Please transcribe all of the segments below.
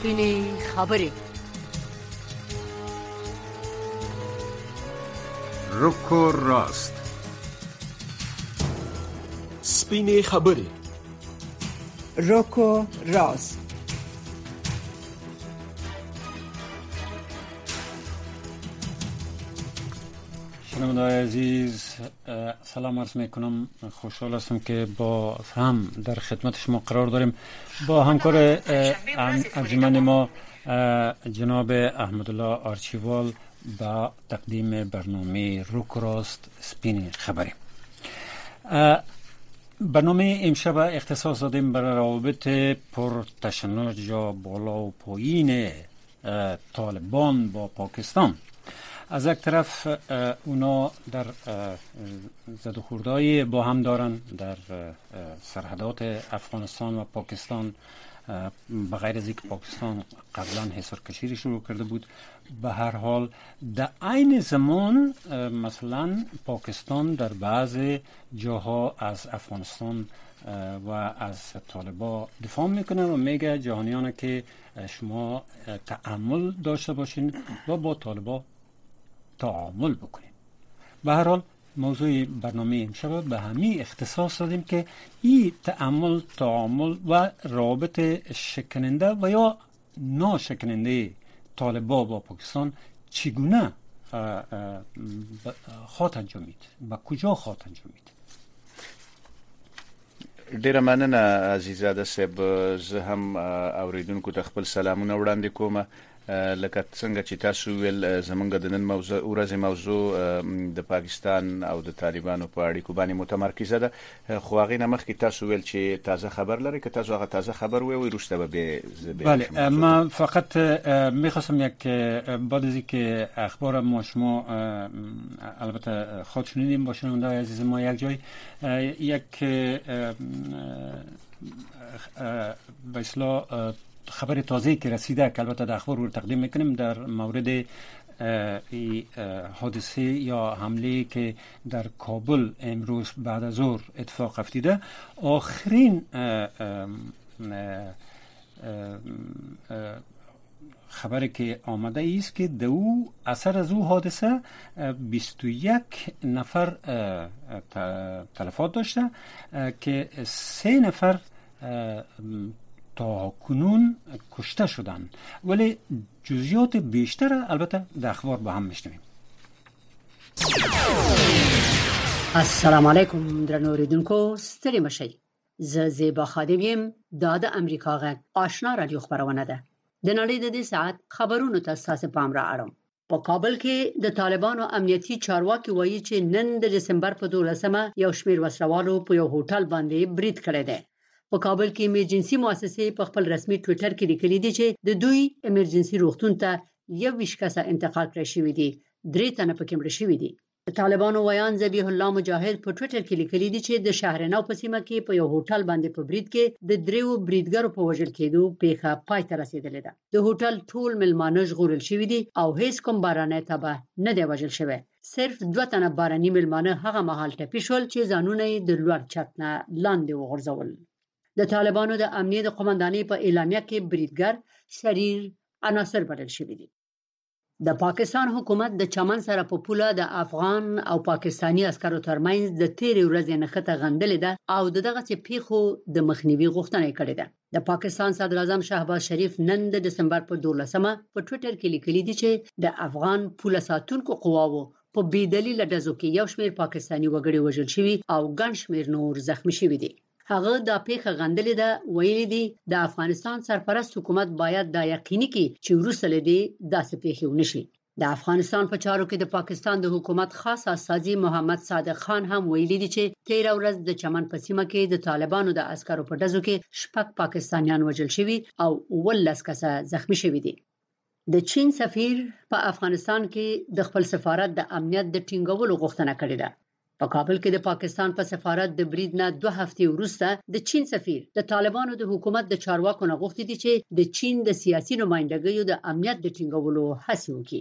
سپینې خبرې. رک و راست. سپینې خبرې. رک و راست. شنونده‌های عزیز سلام عرض میکنم. خوشحال هستم که با هم در خدمت شما قرار داریم با همکار انجمن ما جناب احمدالله آرچیوال با تقدیم برنامه رک و راست سپین خبری. برنامه امشب اختصاص دادیم برای روابط پرتشنج یا بالا و پایین طالبان با پاکستان. از یک طرف اونا در زد و خوردهای با هم دارن در سرحدات افغانستان و پاکستان، بغیر از اینکه پاکستان قبلا حصار کشی شروع کرده بود. به هر حال در عین زمان مثلا پاکستان در بعض جاها از افغانستان و از طالبا دفاع میکنه و میگه جهانیان که شما تأمل داشته باشین و با طالبا تعامل بکنیم. به هر حال موضوع برنامه امشب به همین اختصاص دادیم که این تأمل، تعامل و رابط شکننده و یا ناشکننده طالبا با پاکستان چگونه خواهد انجامید، به کجا خواهد انجامید. ډیره مننه عزیزاده صاحب. زه هم اوریدونکو ته خپل سلامونه وړاندې کوم. لکه څنګه چې تاسو ویل زمونږ د نن موضوع د پاکستان او د طالبانو په اړیکو باندې متمرکزه ده. خو هغه نه مخکې تاسو ویل چې تازه خبر لري، که تاسو هغه تازه خبر وی روسته به بله. ما فقط میخواستم یک بعد از اینکه اخبار ما شما البته خود شنیدیم با شنونده عزیز ما یک جای یک به اصطلاح خبر تازه‌ای که رسیده که البته در اخبار رو تقدیم میکنیم در مورد حادثه یا حمله که در کابل امروز بعد از ظهر اتفاق افتیده. آخرین خبری که آمده است که دو اثر از او حادثه 21 نفر تلفات داشته که 3 نفر تا کنون کشته شدن، ولی جزئیات بیشتر البته در اخبار با هم میشنویم. السلام علیکم درنو اوریدونکو، ستړي مشئ. زه زیبا خادم یم. دا د امریکا غږ آشنا رادیو خبرونه ده. د نړۍ د دې ساعت خبرونو ته ستاسو پام را اړوم. په کابل کې د طالبانو امنیتي چارواکي وایي چې نن د دسمبر په 12مه یو شمېر وسلوالو په یو هوټل باندې برید کړی دی. په کابل کې ایمرجنسي مؤسسې په خپل رسمي ټوئیټر کې لیکلي دي چې د دوی ایمرجنسي روغتون ته 21 کسه انتقال کړی شوی دي، 3 تنه پکې مړه شوي دي. د طالبانو ویان ذبیح الله مجاهد په ټوئیټر کې لیکلي دي چې د شهرنو په سیمه کې په یو هوټل باندې په برید کې د 3 بریدګرو په وژل کېدو پیښه پای ته رسیدلې ده. د هوټل ټول ملمانه ژغورل شوي دي او هیڅ کوم بارانه تبه نه دی وژل شوی. صرف 2 تنه باراني ملمانه هغه مهال ټپي شول چې ځانونه یې د لوړ چت نه لاندې وغورځول. د طالبانو د امنیت قومندانۍ په اعلامیه کې بریدګر شریر عناصر بلل شوي دي. د پاکستان حکومت د چمن سره په پوله د افغان او پاکستانی عسکرو ترمنځ د تیرې ورځې نښته غندلې ده او دغه چې پیښو د مخنیوي غوښتنه کړې ده. د پاکستان صدر اعظم شهباز شریف نن د دسمبر په 12مه په ټوئیټر کې لیکلي دي چې د افغان پوله ساتونکو قواوو په بې دلیل ډزو کې یو شمېر پاکستانی وګړي وژل شوي او ګڼ شمېر نور زخمی شوي دي. هغه دا پیښه غندلې ده. ویلي دي د افغانستان سرپرست حکومت باید دا یقیني کړي چې وروسته له دې داسې پیښې ونشي. د افغانستان په چارو کې د پاکستان د حکومت خاص استازي محمد صادق خان هم ویلي دي چې 13 ورځ د چمن په سیمه کې د طالبانو د عسکرو په ډزو کې 6 پاکستانیان وژل شوي او 19 کسه زخمی شوي دي. د چین سفیر په افغانستان کې د خپل سفارت د امنیت د ټینګولو غوښتنه کړې ده. په کابل کې د پاکستان په سفارت د برید نه 2 هفتې وروسته د چین سفیر د طالبانو د حکومت د چارواکو نه غوښتي دي چې د چین د سیاسي نمائندګیو د امنیت د ټینګولو هڅه وکړي.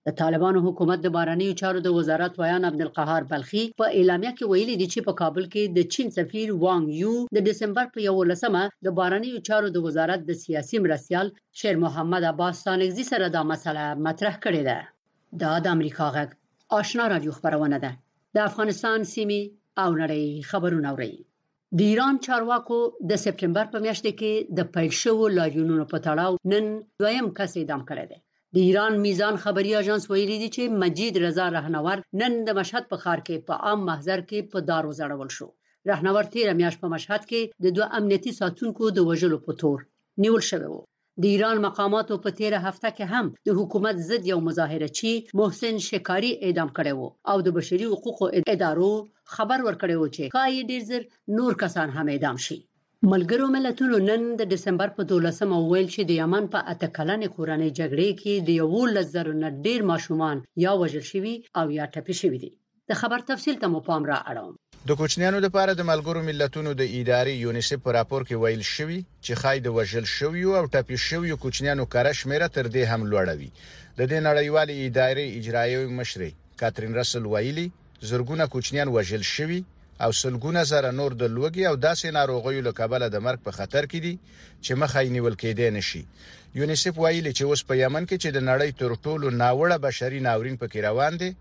د طالبانو حکومت د بهرنیو چارو د وزارت ویان عبدالقهار بلخي په اعلامیه کې ویلي دي چې په کابل کې د چین سفیر وانګ یو د دسمبر په 11مه د بهرنیو چارو د وزارت د سیاسي مرستیال شیر محمد عباس ستانکزي سره دا مسله مطرح کړې ده. دا د امریکا غږ آشنا رادیو خبرونه ده. د افغانستان سیمې او نړۍ خبرونه اوري. د ایران چارواکو د سپټمبر په میاشت کې د پیل شوو لاریونونو په تړاو نن دویم کس اعدام کړی دی. د ایران میزان خبري اژانس ویلي دی چې مجید رضا رهنور نن د مشهد په ښار کې په عام محضر کې په دار وځړول شو. رهنور تیر میاشت په مشهد کې د دوه امنیتي ساتونکو د وژلو په تور نیول شوی و. د ایران مقاماتو په تیر هفته کې هم د حکومت ضد یو مظاهرهچی محسن شکاری اعدام کړی و او د بشري حقوقو ادارو خبر ورکړی و چې کای ډیر زر نور کسان هم اعدام شي. ملګرو ملتونو نن د دسمبر په 12مه ویل چې د یمن په 8 کلنې کورنۍ جګړې کې د 11,000 نه ډیر ماشومان یا وژل شوي او یا ټپي شوي دي. د خبر تفصیل ته مو پام را اړوم. د کوچنیانو لپاره د ملګرو ملتونو د ادارې یونیسف په راپور کې ویل شوی چې خای د وژل شوی او ټپي شوی کوچنیانو کار شمیره تر دې هم لوړوي. د دې نړیوالې ادارې اجرایي مشر کاترین رسل ویلي زرګونه کوچنیان وژل شوی او سلګونه زره نور د لوګي او داسې ناروغیو له کبله د مرګ په خطر کې دي چې مخې نیول کېدای نشي. یونیسف ویلي چې اوس په یمن کې چې د نړۍ تر ټولو ناوړه بشري ناورین پکې روان دي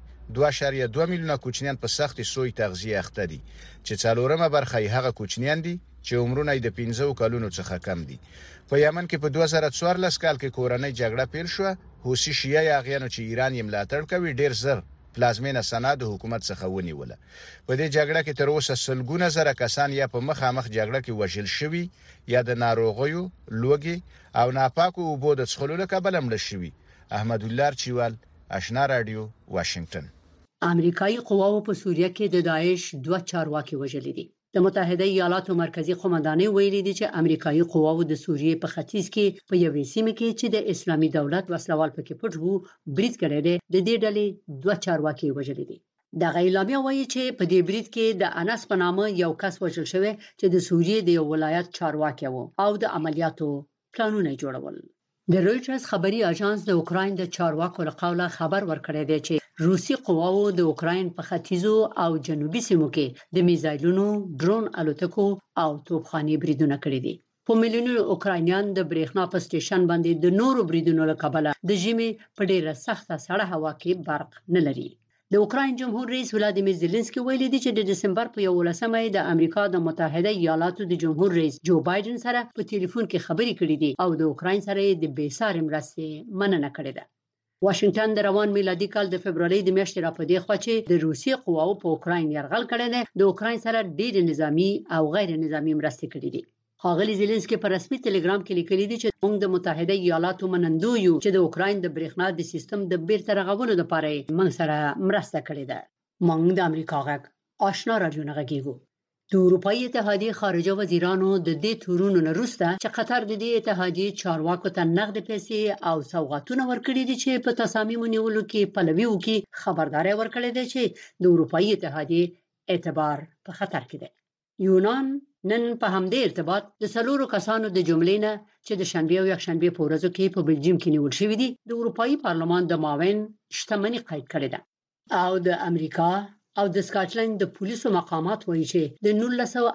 2.2 میلیونه کوچنیان په سخت سوی تغذیه اخته دي چې څلورمه برخه یې هغه کوچنیان دي چې عمرونه د 15 کلونو څخه کم دي. په یمن کې په 2014 کال کې کورنۍ جګړه پیل شو. حوثي شیعه یاغیانو چې ایران یې ملاتړ کوي ډیر زر پلازمینه سند حکومت څخه ونیوله. په دې جګړه کې تر اوسه سلګونه زره کسان یا په مخامخ جګړه کې وژل شوي یا د ناروغیو لوګي او ناپاکو اوبو د څښلو له کبله مړه شوي. احمد الله چوال آشنا رادیو واشنگټن. امریکایي قواو په سوریه کې د داعش 2 چارواکي وژلي دي. د متحده ایالاتو مرکزی قومندانۍ ویلي دي چې امریکایي قواو د سوریې په ختیځ کې په یوې سیمه کې چې د اسلامي دولت وسلوال پکې پټ وو برید کړی دی. د دې ډلې 2 چارواکي وژلي دي. د اعلامیه وایي چې په دې برید کې د انس په نامه یو کس وژل شوی چې د سوریې د یو ولایت چارواکي وو او د عملیاتو پلانونه جوړول. د رویټرز خبري اژانس د اوکراین د چارواکو له قوله خبر ورکړی دی چې روسي قواو د اوکراین په ختیځو او جنوبي سیمو کې د میزایلونو، ډرون الوتکو او توپخانې بریدونه کړي دي. په میلیونونو اوکراینیان د برېښنا په سټیشن باندې د نورو بریدونو له کبله د ژمي په ډیره سخته سړه هوا کې برق نه لري. د اوکراین جمهور رئیس ولادیمیر زيلنسکي ویلي دی چې د دسمبر په 11مه د امریکا د متحده ایالاتو د جمهور رئیس جو بایدن سره په ټلیفون کې خبرې کړې دي او د اوکراین سره د بیسارې مرستې مننه کړې ده. واشنگټن د روان میلادي کال د فبرवरी د میاشتې راپدې خوا چې د روسي قواو په اوکراین يرغل کړی دی د اوکراین سره ډېر نظامی او غیر نظامی مرستې کړې دي. ښاغلي زيلنسکي په رسمي ټلګرام کې لیکلي دي چې موږ د متحده ایالاتو منندو یو چې د اوکراین د برېښنا د سیستم د بیرته رغولو لپاره موږ سره مرسته کړې ده. موږ د امریکا غږ آشنا رادیو نه غږیږو. د اروپאי اتحادیې خارجه وزیرانو د دې تورونو نه وروسته چې قطر د دې اتحادیې چارواکو ته نقد پیسې او سوغاتونه ورکړي دي چې په تصامیم نیولو کې پلوي وکړي خبرداري ورکړې ده چې د اروپאי اتحادیې اعتبار په خطر کې ده. یونان نن په همدې ارتباط د څلورو کسانو د جملې نه چې د شنبه او یکشنبه په ورځو کې په بلجیم کې نیول شوی دي د اروپאי پارلمان د معاون شتمنۍ قید کړې ده او د امریکا او د سکاټلند د پولیسو مقامات وایي چې د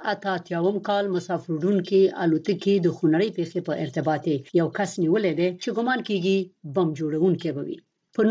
1988 کال مسافرونکو الوتکې د خونړۍ پیښې په ارتباط یو کس نیولې ده چې ګمان کیږي بم جوړونکی وي. په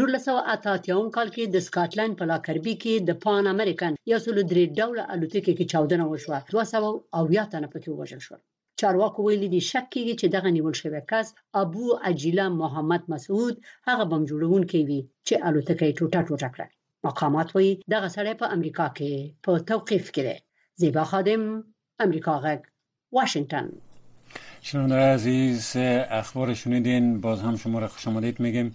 1988 کال کې د سکاټلند په لاکربي کې د پان امریکن یو څلو درې ډوله الوتکې کې چاودنه وشوه 200 تنه پکې وژل شول. چارواکو ویلي دي شک کیږي چې دغه نیول شوی کس ابو عجیله محمد مسعود هغه بم جوړونکی وي چې الوتکې ټوټه ټوټه کړه. مقامات وایي دغه سړی په امریکا کې په توقیف کې دی. زیبا خادم، امریکا غږ، واشنگتن. شنونده‌های عزیز، اخبار شنیدین. باز هم شما را خوش آمدید میگیم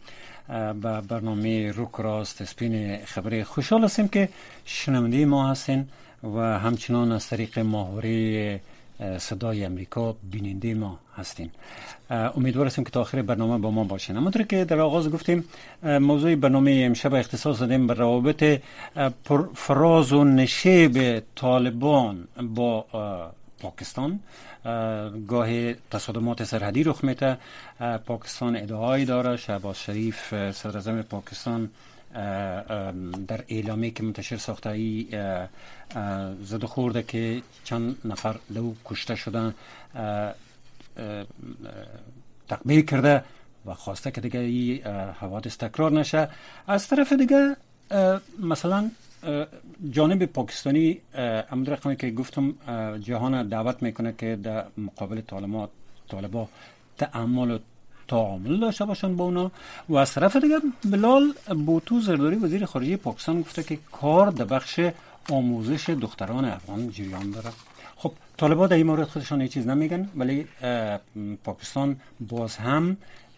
به برنامه روک راست سپین خبری. خوشحال هستیم که شنونده ما هستین و همچنان از طریق ماهواره صدای امریکا بیننده ما هستین. امیدوار هستیم که تا آخر برنامه با ما باشین. همونطور که در آغاز گفتیم موضوع برنامه امشب اختصاص دادیم به روابط فراز و نشیب طالبان با پاکستان. گاه تصادمات سرحدی رخ میده. پاکستان ادعایی داره. شهباز شریف صدر اعظم پاکستان در اعلامی که منتشر ساخته ای زد و خورده که چند نفر دو کشته شدن تقبیح کرده و خواسته که دیگه این حوادث تکرار نشه. از طرف دیگه مثلا جانب پاکستانی امر رقمی که گفتم جهان دعوت میکنه که در مقابل طالبا تعامل و تعامل داشته باشن با اونا. و از طرف دیگه بلال بوتو زرداری وزیر خارجه پاکستان گفته که کار در بخش آموزش دختران افغان جریان داره. خب طالبا در این مورد خودشان هیچ چیز نمیگن، ولی پاکستان باز هم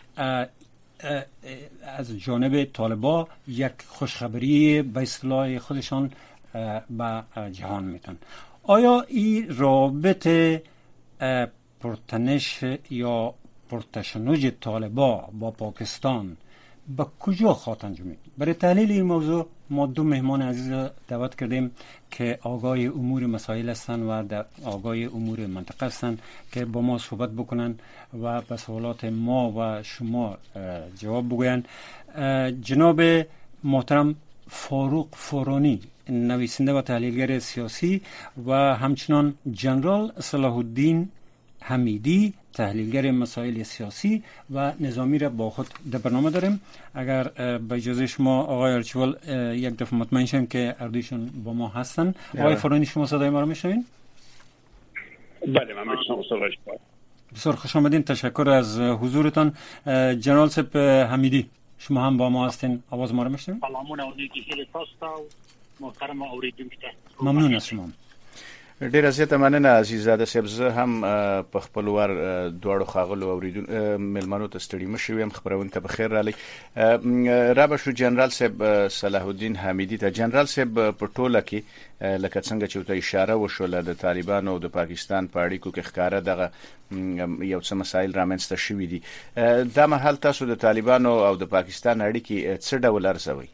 از جانب طالبا یک خوشخبری به اصطلاح خودشان به جهان میتن. آیا این رابطه پرتنش یا پرتشنج طالبا با پاکستان به کجا خواهد انجامید؟ برای تحلیل این موضوع ما دو مهمان عزیز دعوت کردیم که آگاه امور مسائل هستند و در آگاه امور منطقه هستند که با ما صحبت بکنن و به سوالات ما و شما جواب بگوین. جناب محترم فاروق فورانی، نویسنده و تحلیلگر سیاسی، و همچنان جنرال صلاح الدین حمیدی، تحلیلگر مسائل سیاسی و نظامی را با خود در برنامه داریم. اگر با اجازه شما آقای ارچوال یک دفعه مطمئن شیم که اردویشون با ما هستن. آقای فورانی شما صدای ما را میشنوین؟ بله من میشنوم صدایش. بسیار خوش آمدین، تشکر از حضورتان. جنرال صاحب حمیدی شما هم با ما هستین، آواز ما را میشنوین؟ سلامونه و نیکی خیلی تاسو محترم اوریدونکو ته. ممنون از شما. ډیر زیاته مننه عزیزاده صاحب. زه هم په خپل ور دواړو خاغلو اوریدون ملمنو ته ستړي مشوم. خبرونه ته بخیر رالی. را به شو جنرال صاحب صلاح الدین حمیدی ته. جنرال صاحب په ټوله کې لکه څنګه چې ته اشاره وشول د طالبانو او د پاکستان په اړیکو کې ښکارا دغه یو څه مسایل رامنځته شوې دي. دا مهال تاسو د طالبانو او د پاکستان اړیکې څه ډول ارزوي؟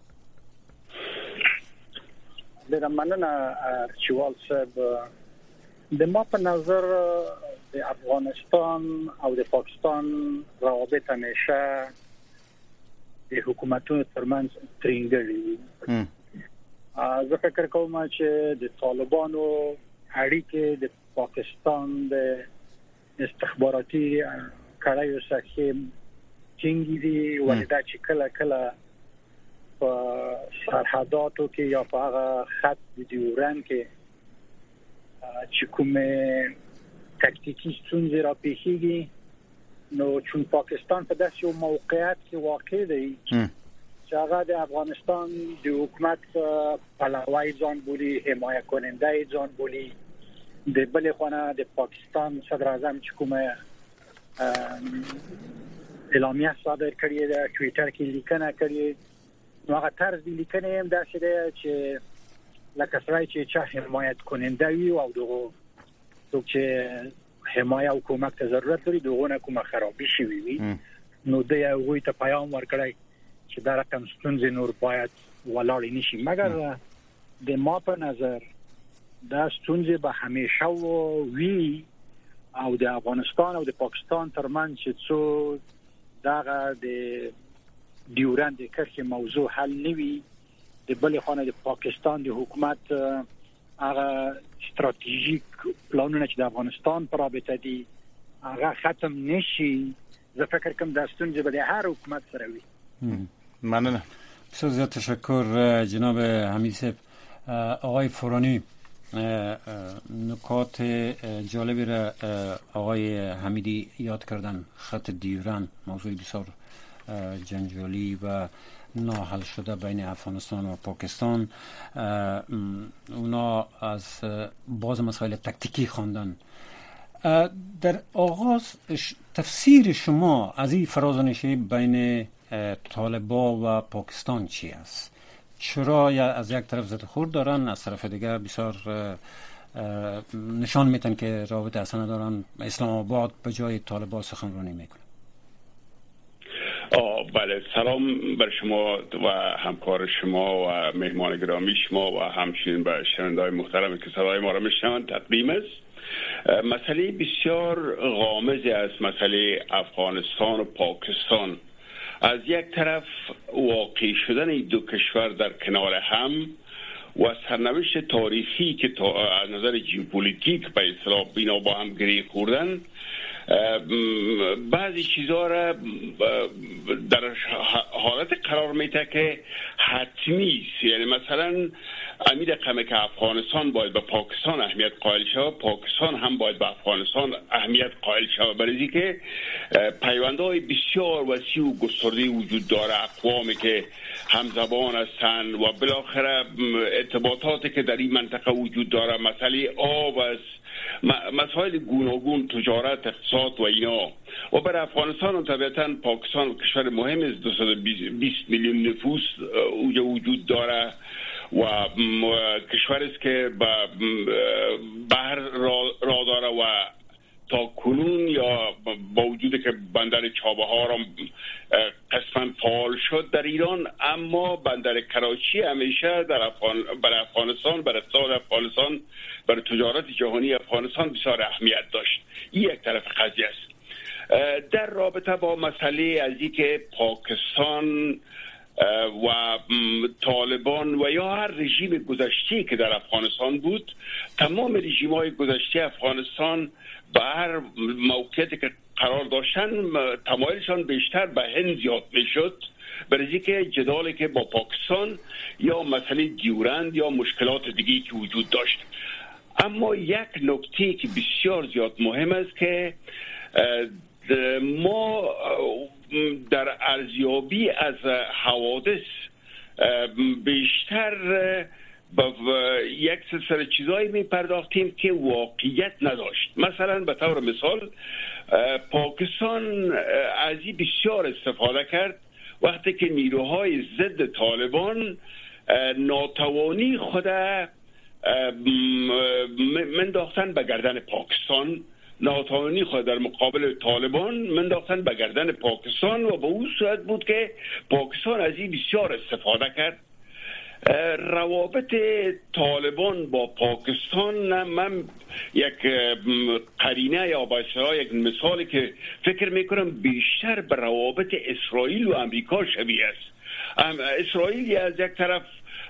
د مننه چوال صاحب. د ما په نظر د افغانستان او د پاکستان روابط همیشه د حکومتونو ترمنځ ترینګړي. زه فکر کوم چې د طالبانو اړیکې د پاکستان د استخباراتي کړایو سره ټینګې دي، ولدا چې کله کله په سرحداتو کې یا په هغه خط د ډیورند کې چې کومه تاکتیکی ستونزې را پیښیږي، نو چون پاکستان په داسې یو موقعیت کې واقع دی چې هغه د افغانستان د حکومت پلوی ځان بولي، حمایت کننده ځان بولي. د بلې خانه د پاکستان صدر اعظم چې کومه اعلامیه صادر کړې ده، ټویټر کې لیکنه کړې، نو هغه طرز دی لیکنه هم داسې دی چې لکه سړی چې چا حمایت کننده وي او دغه څوک چې حمایت او کومک ته ضرورت لري دغه نه کومه خرابي شي وي، نو د یو ته پیغام ورکړی چې دا رقم ستونزې نور باید ولاړ نشي. مګر د ما په نظر دا ستونزې به همیشه وي او د افغانستان او د پاکستان ترمنځ چې څو دغه د ډیورند کرښې موضوع حل نوي، د بلې خانه د پاکستان د حکومت هغه استراتیژیک پلانونه چې د افغانستان پر رابطه دي هغه ختم نشي. زه فکر کوم دا ستونزې به د هر حکومت سره وي. مننه. بسیار زیاد تشکر جناب حمید صاحب. آقای فورانی، نکات جالبی را آقای حمیدی یاد کردن. خط ډیورند موضوع بسیار جنجالی و ناحل شده بین افغانستان و پاکستان. اونا از باز مسائل تکتیکی خواندن. در آغاز تفسیر شما از این فرازنشی بین طالبا و پاکستان چی است؟ چرا از یک طرف ضد خورد دارن، از طرف دیگر بسیار نشان میتن که رابطه اصلا دارن، اسلام آباد به جای طالبا سخنرانی میکنه؟ بله، سلام بر شما و همکار شما و مهمان گرامی شما و همچنین به شنونده‌های محترم که صدای ما را میشنوند تقدیم است. مسئله بسیار غامضی است مسئله افغانستان و پاکستان. از یک طرف واقع شدن این دو کشور در کنار هم و سرنوشت تاریخی که از نظر ژئوپلیتیک به اصطلاح اینا با هم گره خوردن، بعضی چیزها را در حالت قرار میده که حتمی است. یعنی مثلا امید رقمی که افغانستان باید به پاکستان اهمیت قائل شود، پاکستان هم باید به افغانستان اهمیت قائل شود، برای که پیوندهای بسیار وسیع و گسترده وجود داره، اقوامی که همزبان هستند و بالاخره ارتباطاتی که در این منطقه وجود داره، مسئله آب است، مسائل گوناگون، تجارت، اقتصاد و اینا. و برای افغانستان طبیعتا پاکستان کشور مهم است، 220 میلیون نفوس اونجا وجود داره و کشور است که بحر را داره و تا کنون یا با وجود که بندر چابهار هم قسما فعال شد در ایران، اما بندر کراچی همیشه برای افغانستان، برای اقتصاد افغانستان، برای تجارت جهانی افغانستان بسیار اهمیت داشت. این یک طرف قضیه است. در رابطه با مسئله از اینکه پاکستان و طالبان و یا هر رژیم گذشته که در افغانستان بود، تمام رژیم‌های گذشته افغانستان به هر موقعیتی که قرار داشتن تمایلشان بیشتر به هند زیاد میشد، برای که جدالی که با پاکستان یا مسئله دیورند یا مشکلات دیگی که وجود داشت. اما یک نکته که بسیار زیاد مهم است که ما در ارزیابی از حوادث بیشتر با یک سلسله چیزایی می پرداختیم که واقعیت نداشت. مثلا به طور مثال پاکستان از این بسیار استفاده کرد وقتی که نیروهای ضد طالبان ناتوانی خود منداختن به گردن پاکستان، ناتوانی خود در مقابل طالبان منداختن به گردن پاکستان و به اون صورت بود که پاکستان از این بسیار استفاده کرد. روابط طالبان با پاکستان، من یک قرینه یا با اصطلاح یک مثالی که فکر میکنم بیشتر به روابط اسرائیل و امریکا شبیه است. اسرائیل از یک طرف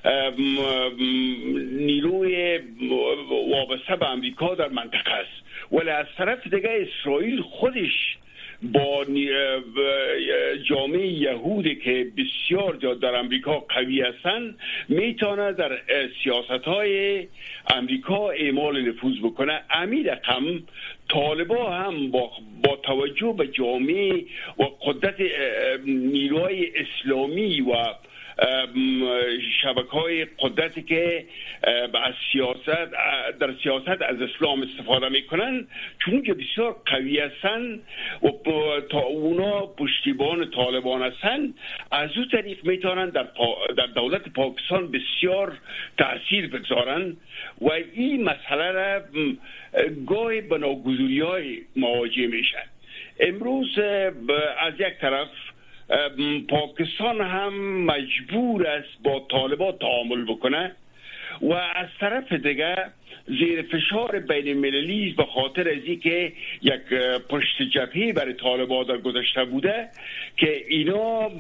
نیروی وابسته به امریکا در منطقه است، ولی از طرف دیگه اسرائیل خودش با جامعه یهودی که بسیار در امریکا قوی هستند میتونه در سیاست‌های امریکا اعمال نفوذ بکنه. امیر رقم طالبا هم با توجه به جامعه و قدرت نیروهای اسلامی و شبکه‌های قدرتی که از سیاست در سیاست از اسلام استفاده میکنن، چون که بسیار قوی هستن و تا اونا پشتیبان طالبان هستن، از اون طریق میتونن در دولت پاکستان بسیار تأثیر بگذارن و این مسئله را گاهی به ناگزیری‌های مواجه میشن. امروز از یک طرف پاکستان هم مجبور است با طالبان تعامل بکنه و از طرف دیگه زیر فشار بین المللی به خاطر از اینکه یک پشت جبهه برای طالبان در گذشته بوده که اینا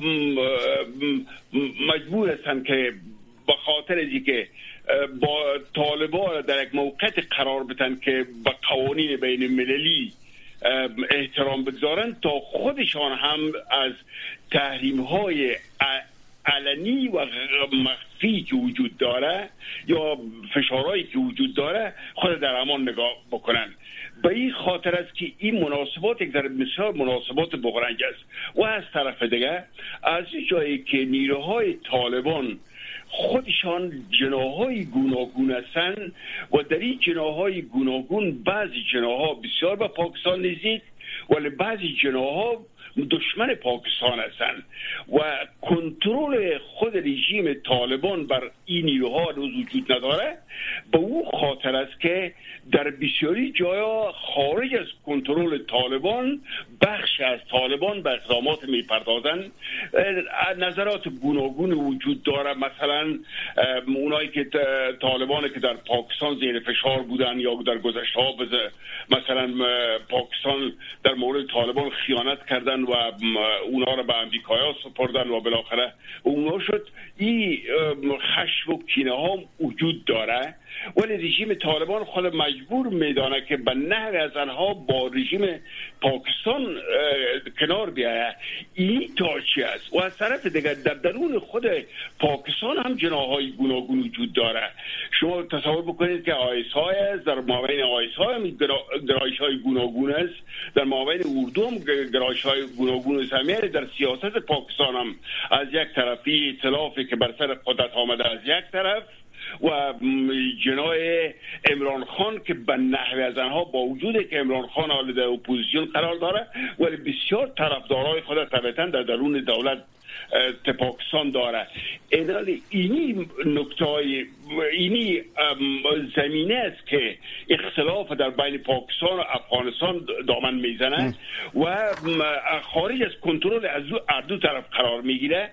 مجبور هستن که به خاطر از اینکه با طالبان در یک موقعیت قرار بدن که به قوانین بین المللی احترام بگذارن تا خودشان هم از تحریم های علنی و مخفی که وجود داره یا فشارهایی که وجود داره خود در امان نگاه بکنن. به این خاطر است که این مناسبات یک ذره بسیار مناسبات بغرنج است. و از طرف دیگه از جایی که نیروهای طالبان خودشان جناح‌های گوناگون هستند و در این جناح‌های گوناگون بعضی جناح‌ها بسیار به پاکستان نزدیک ولی بعضی جناح‌ها دشمن پاکستان هستند و کنترل خود رژیم طالبان بر این نیروها روز وجود نداره. به او خاطر است که در بسیاری جاها خارج از کنترل طالبان بخش از طالبان به اقدامات میپردازند. نظرات گوناگون وجود داره. مثلا اونایی که طالبان که در پاکستان زیر فشار بودن یا در گذشته ها مثلا پاکستان در مورد طالبان خیانت کردن و اونا را به امریکایا سپردن و بالاخره اونا شد. این خشم و کینه ها وجود داره، ولی رژیم طالبان خود مجبور میدانه که به نحو از آنها با رژیم پاکستان کنار بیایه. این تاچی است. و از طرف دیگر در درون خود پاکستان هم جناح‌های گوناگون وجود داره. شما تصور بکنید که آیس‌های است، در مابین آیس‌های هم گرایش‌های گوناگون است، در مابین اردو هم گرایش‌های گوناگون است. همین در سیاست پاکستان هم از یک طرفی ائتلافی که بر سر قدرت آمده از یک طرف و جناح عمران خان که به نحو از آنها با وجودی که عمران خان حال در اپوزیسیون قرار داره ولی بسیار طرفدارای خود طبعاً در درون دولت پاکستان داره. اینی نکته‌های اینی زمینه است که اختلاف در بین پاکستان و افغانستان دامن میزنه و خارج از کنترل از دو طرف قرار میگیره.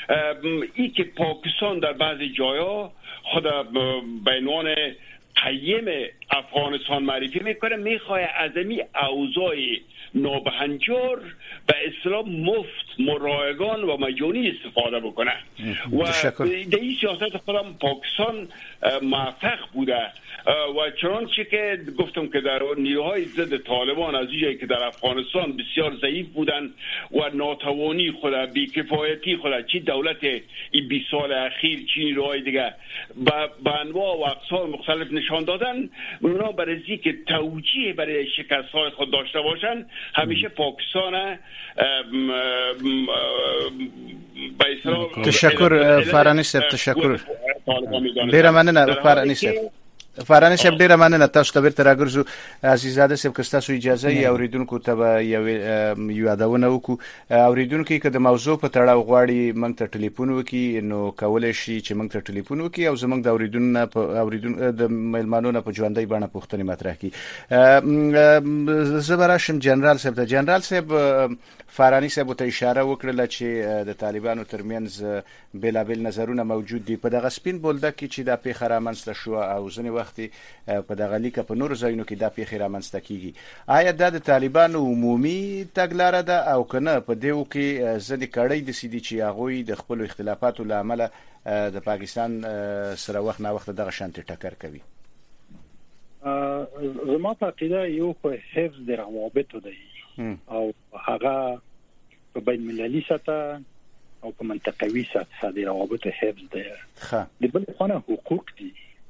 ای که پاکستان در بعضی جاها خود به عنوان قیم افغانستان معرفی میکنه، میخواه از این اوضاع نابهنجار به اصطلاح مفت مرایگان و مجانی استفاده بکنه و در این سیاست خودم پاکستان موفق بوده و چنانچه که گفتم که در نیروهای ضد طالبان از جایی که در افغانستان بسیار ضعیف بودن و ناتوانی خود بی‌کفایتی خود چی دولت این 20 سال اخیر چی نیروهای دیگه به انواع و اقسام مختلف نشان دادن، اونا برای که توجیه برای شکست‌های خود داشته باشن همیشه پاکستان تشکر فرانی صاحب، تشکر ډیره مننه فرانی صاحب. فرانی صاحب ډیره مننه. تاسو ته بیرته راګرځو. عزیزاده صاحب که تاسو اجازه یې اوریدونکو ته به یو یادونه وکړو. اوریدونکو که د موضوع په تړاو غواړي موږ ته ټلیفون وکړي نو کولای شي چې موږ ته ټلیفون وکړي او زموږ د اوریدونکو د مېلمانو نه په ژوندۍ بڼه پوښتنې مطرح کړي. زه به راشم جنرال صاحب ته. جنرال صاحب فرانی صاحب ته اشاره وکړه چې د طالبانو ترمنځ بېلابېل نظرونه موجود دي په دغه سپین بولدک کې چې دا پیښه رامنځته شو او ځینې وخت په دغه لیکه په نورو ځایونو کې دا پیښې رامنځته کیږي. آیا دا د طالبانو عمومي تګلاره ده او کنه په دیو کې ځینې کړۍ د سیدي چې هغوی د خپل اختلافاتو له امله د پاکستان سره وخت نه وخت دغه شانتي ټکر کوي؟ زما په عقیده یو خو حفظ د روابطو دی او هغه په بین المللي سطح او په منطقوي سطح د روابطو حفظ دی. د بل خانه حقوق دي.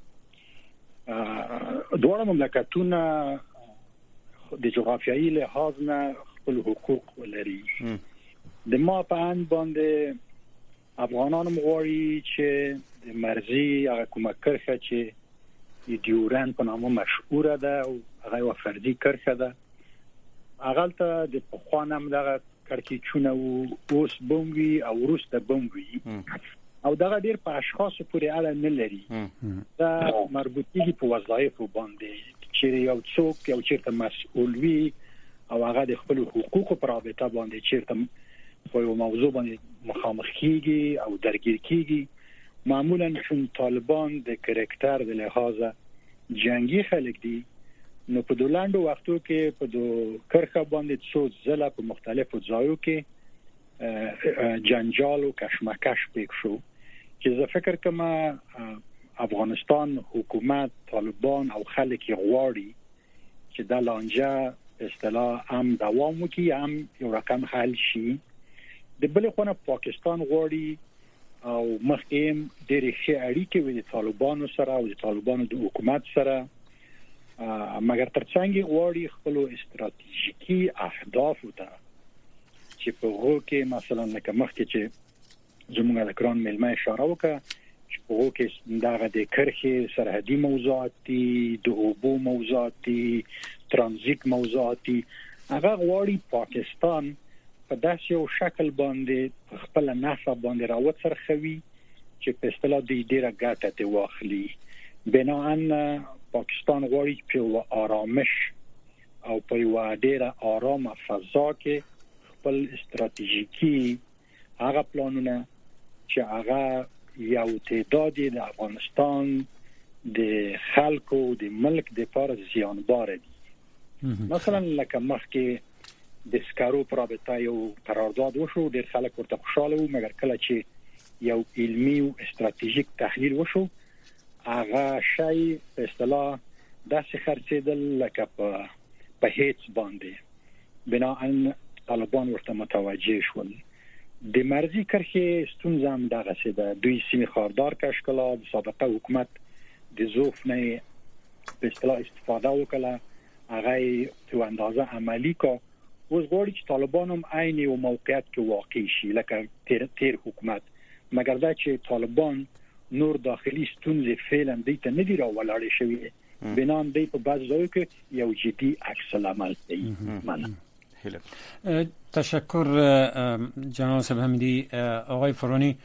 دواړه مملکتونه د جغرافیایي لحاظ نه خپل حقوق ولري. د ما په ان باندې افغانان مغواړي چې د مرزي هغه کومه کرښه چې دیوران په نامه مشهوره ده او هغه فردي کرښه ده هغه ته د پخوانم دغه کړکېچونه او اوس بوموي او وروسته بوموي او دغه ډیر په اشخاصو پورې اړه نه لري. دا مربوطیږي په وظایفو باندې چې یو څوک یو چیرته مسؤل وي او هغه د خپل حقوقو پر رابطه باندې چیرته په یو موضوع باندې مخامخ کیږي او درگیر کیږي. معمولا چون طالبان د کرکټر د لحاظه جنگي خلک دي نو په دولندو وختو کې په دو کرخه باندې څو ځله په مختلفو ځایو کې جنجال او کشمکش پیښ شو چې زه فکر کوم افغانستان حکومت طالبان او خلک غواړي چې د لانجه اصطلاح هم دوام وکړي هم یو رقم حل شي. د بل خونه پاکستان غواړي او مخکې ډېرې ښې اړیکې وي د طالبانو سره او د طالبانو د حکومت سره مګر ترڅنګ غواړي خپل استراتیژیکي اهداف ته چې په هغه کې مثلا لکه مخکې چې زموږ د کران ملما اشاره وکړه چې په هغه کې دغه د کرخې سرحدي موضوعات دي، د اوبو موضوعات دي، ترانزیت موضوعات دي. هغه غواړي پاکستان په داسې یو شکل باندې خپل نفع باندې راوڅرخوي چې په اصطلاح د ډیره ګټه دی واخلي. بناهن پاکستان غواړي په آرامش او په یو ډیره آرامه فضا کې خپل استراتیژیکي هغه پلانونه چې هغه یو تعداد د افغانستان د خلکو د ملک د لپاره زیانبار دي. مثلا لکه مخکې د سکارو پر رابطه یو قرارداد وشو، ډېر خلک ورته خوشاله وو، مګر کله چې یو علمي او استراتیژیک تحلیل وشو هغه شی په اصطلاح داسې خرڅېدل لکه په هیڅ باندې. بناهن طالبان ورته متوجه شول. د مرزي کرښې ستونزه هم دغه څه ده. دوی سیمې خاردار کشکلا د سابقه حکومت د ظروف نه په اصطلاح استفاده وکړه، هغه تو اندازه عملی کا. اوس غواړي چې طالبان هم عین یو موقعیت کې واقع شي لکه تیر حکومت، مګر دا چې طالبان نور داخلي ستونزې فعلا د ته نه دی راولاړې شوی، بنان دی په بعض ځایو کې یو جدي عکس العمل دی. تشکر جناب صاحب حمیدی. آقای فرانی،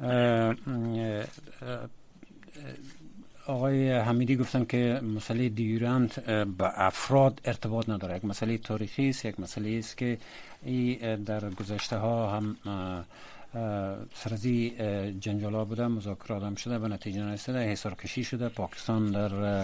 آقای حمیدی گفتن که مسئله دیورند با افراد ارتباط نداره، یک مسئله تاریخی است، یک مسئله است که در گذشته ها هم سرازی جنجالا بوده، مذاکرات هم شده و نتیجه نرسیده، حصار کشی شده، پاکستان در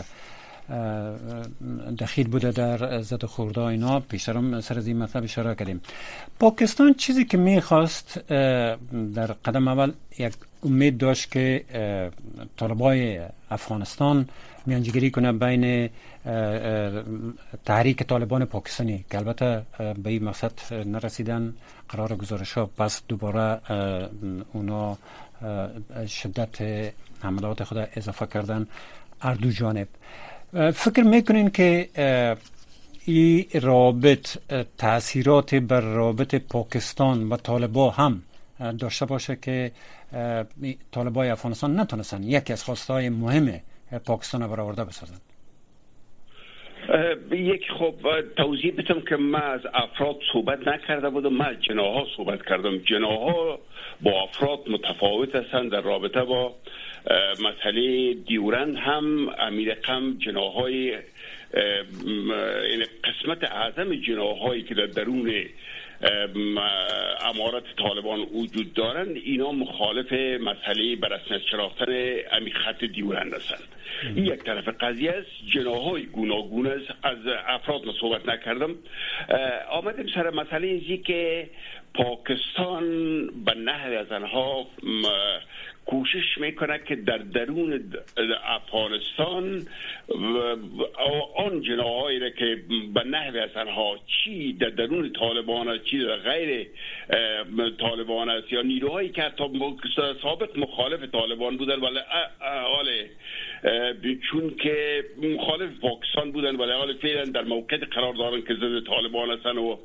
دخیل بوده در زد و خورده اینا. پیشتر هم سر از این مطلب اشاره کردیم. پاکستان چیزی که میخواست در قدم اول یک امید داشت که طالبای افغانستان میانجیگری کنه بین تحریک طالبان پاکستانی که البته به این مقصد نرسیدن. قرار گزارش ها پس دوباره اونا شدت حملات خود اضافه کردن هر دو جانب. فکر میکنین که این رابط تأثیرات بر رابط پاکستان و طالبان هم داشته باشه که طالبای افغانستان نتونستن یکی از خواستهای مهم پاکستان رو برآورده بسازن؟ یک خب توضیح بدم که من از افراد صحبت نکرده بودم، من از جناها صحبت کردم. جناها با افراد متفاوت هستند. در رابطه با مسئله دیورند هم امیر قم جناهای قسمت اعظم جناهایی که در درون امارات طالبان وجود دارند، اینا مخالف مسئله بر رسمیت شناختن امی خط دیورند هستند. این یک طرف قضیه است. جناهای گوناگون است. از افراد ما صحبت نکردم. آمدیم سر مسئله ازی که پاکستان به نحو از آنها کوشش میکنه که در درون افغانستان آن جناهایی را که به نحو از آنها چی در درون طالبان است چی در غیر طالبان است یا نیروهایی که حتی سابق مخالف طالبان بودن ولی حال چون که مخالف پاکستان بودن ولی حال فعلا در موقعیت قرار دارن که ضد طالبان هستن و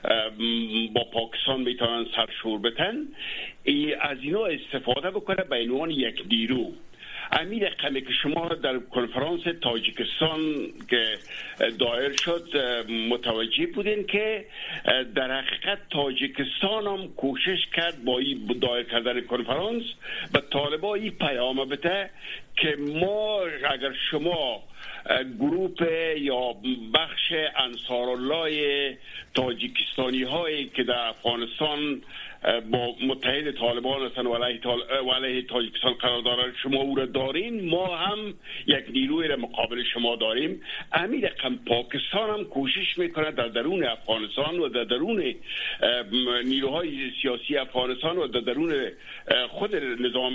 با پاکستان میتونن سرشور بتن، از اینا استفاده بکنه به عنوان یک نیرو. امیر قمی که شما در کنفرانس تاجیکستان که دایر شد متوجه بودین که در حقیقت تاجیکستان هم کوشش کرد با این دایر کردن کنفرانس به طالبان این پیام بده که ما اگر شما گروپ یا بخش انصارالله تاجیکستانی هایی که در افغانستان با متحد طالبان هستن و علیه تاجیکستان قرار دارن شما او را دارین، ما هم یک نیروی را مقابل شما داریم. امیر قم پاکستان هم کوشش میکنه در درون افغانستان و در درون نیروهای سیاسی افغانستان و در درون خود نظام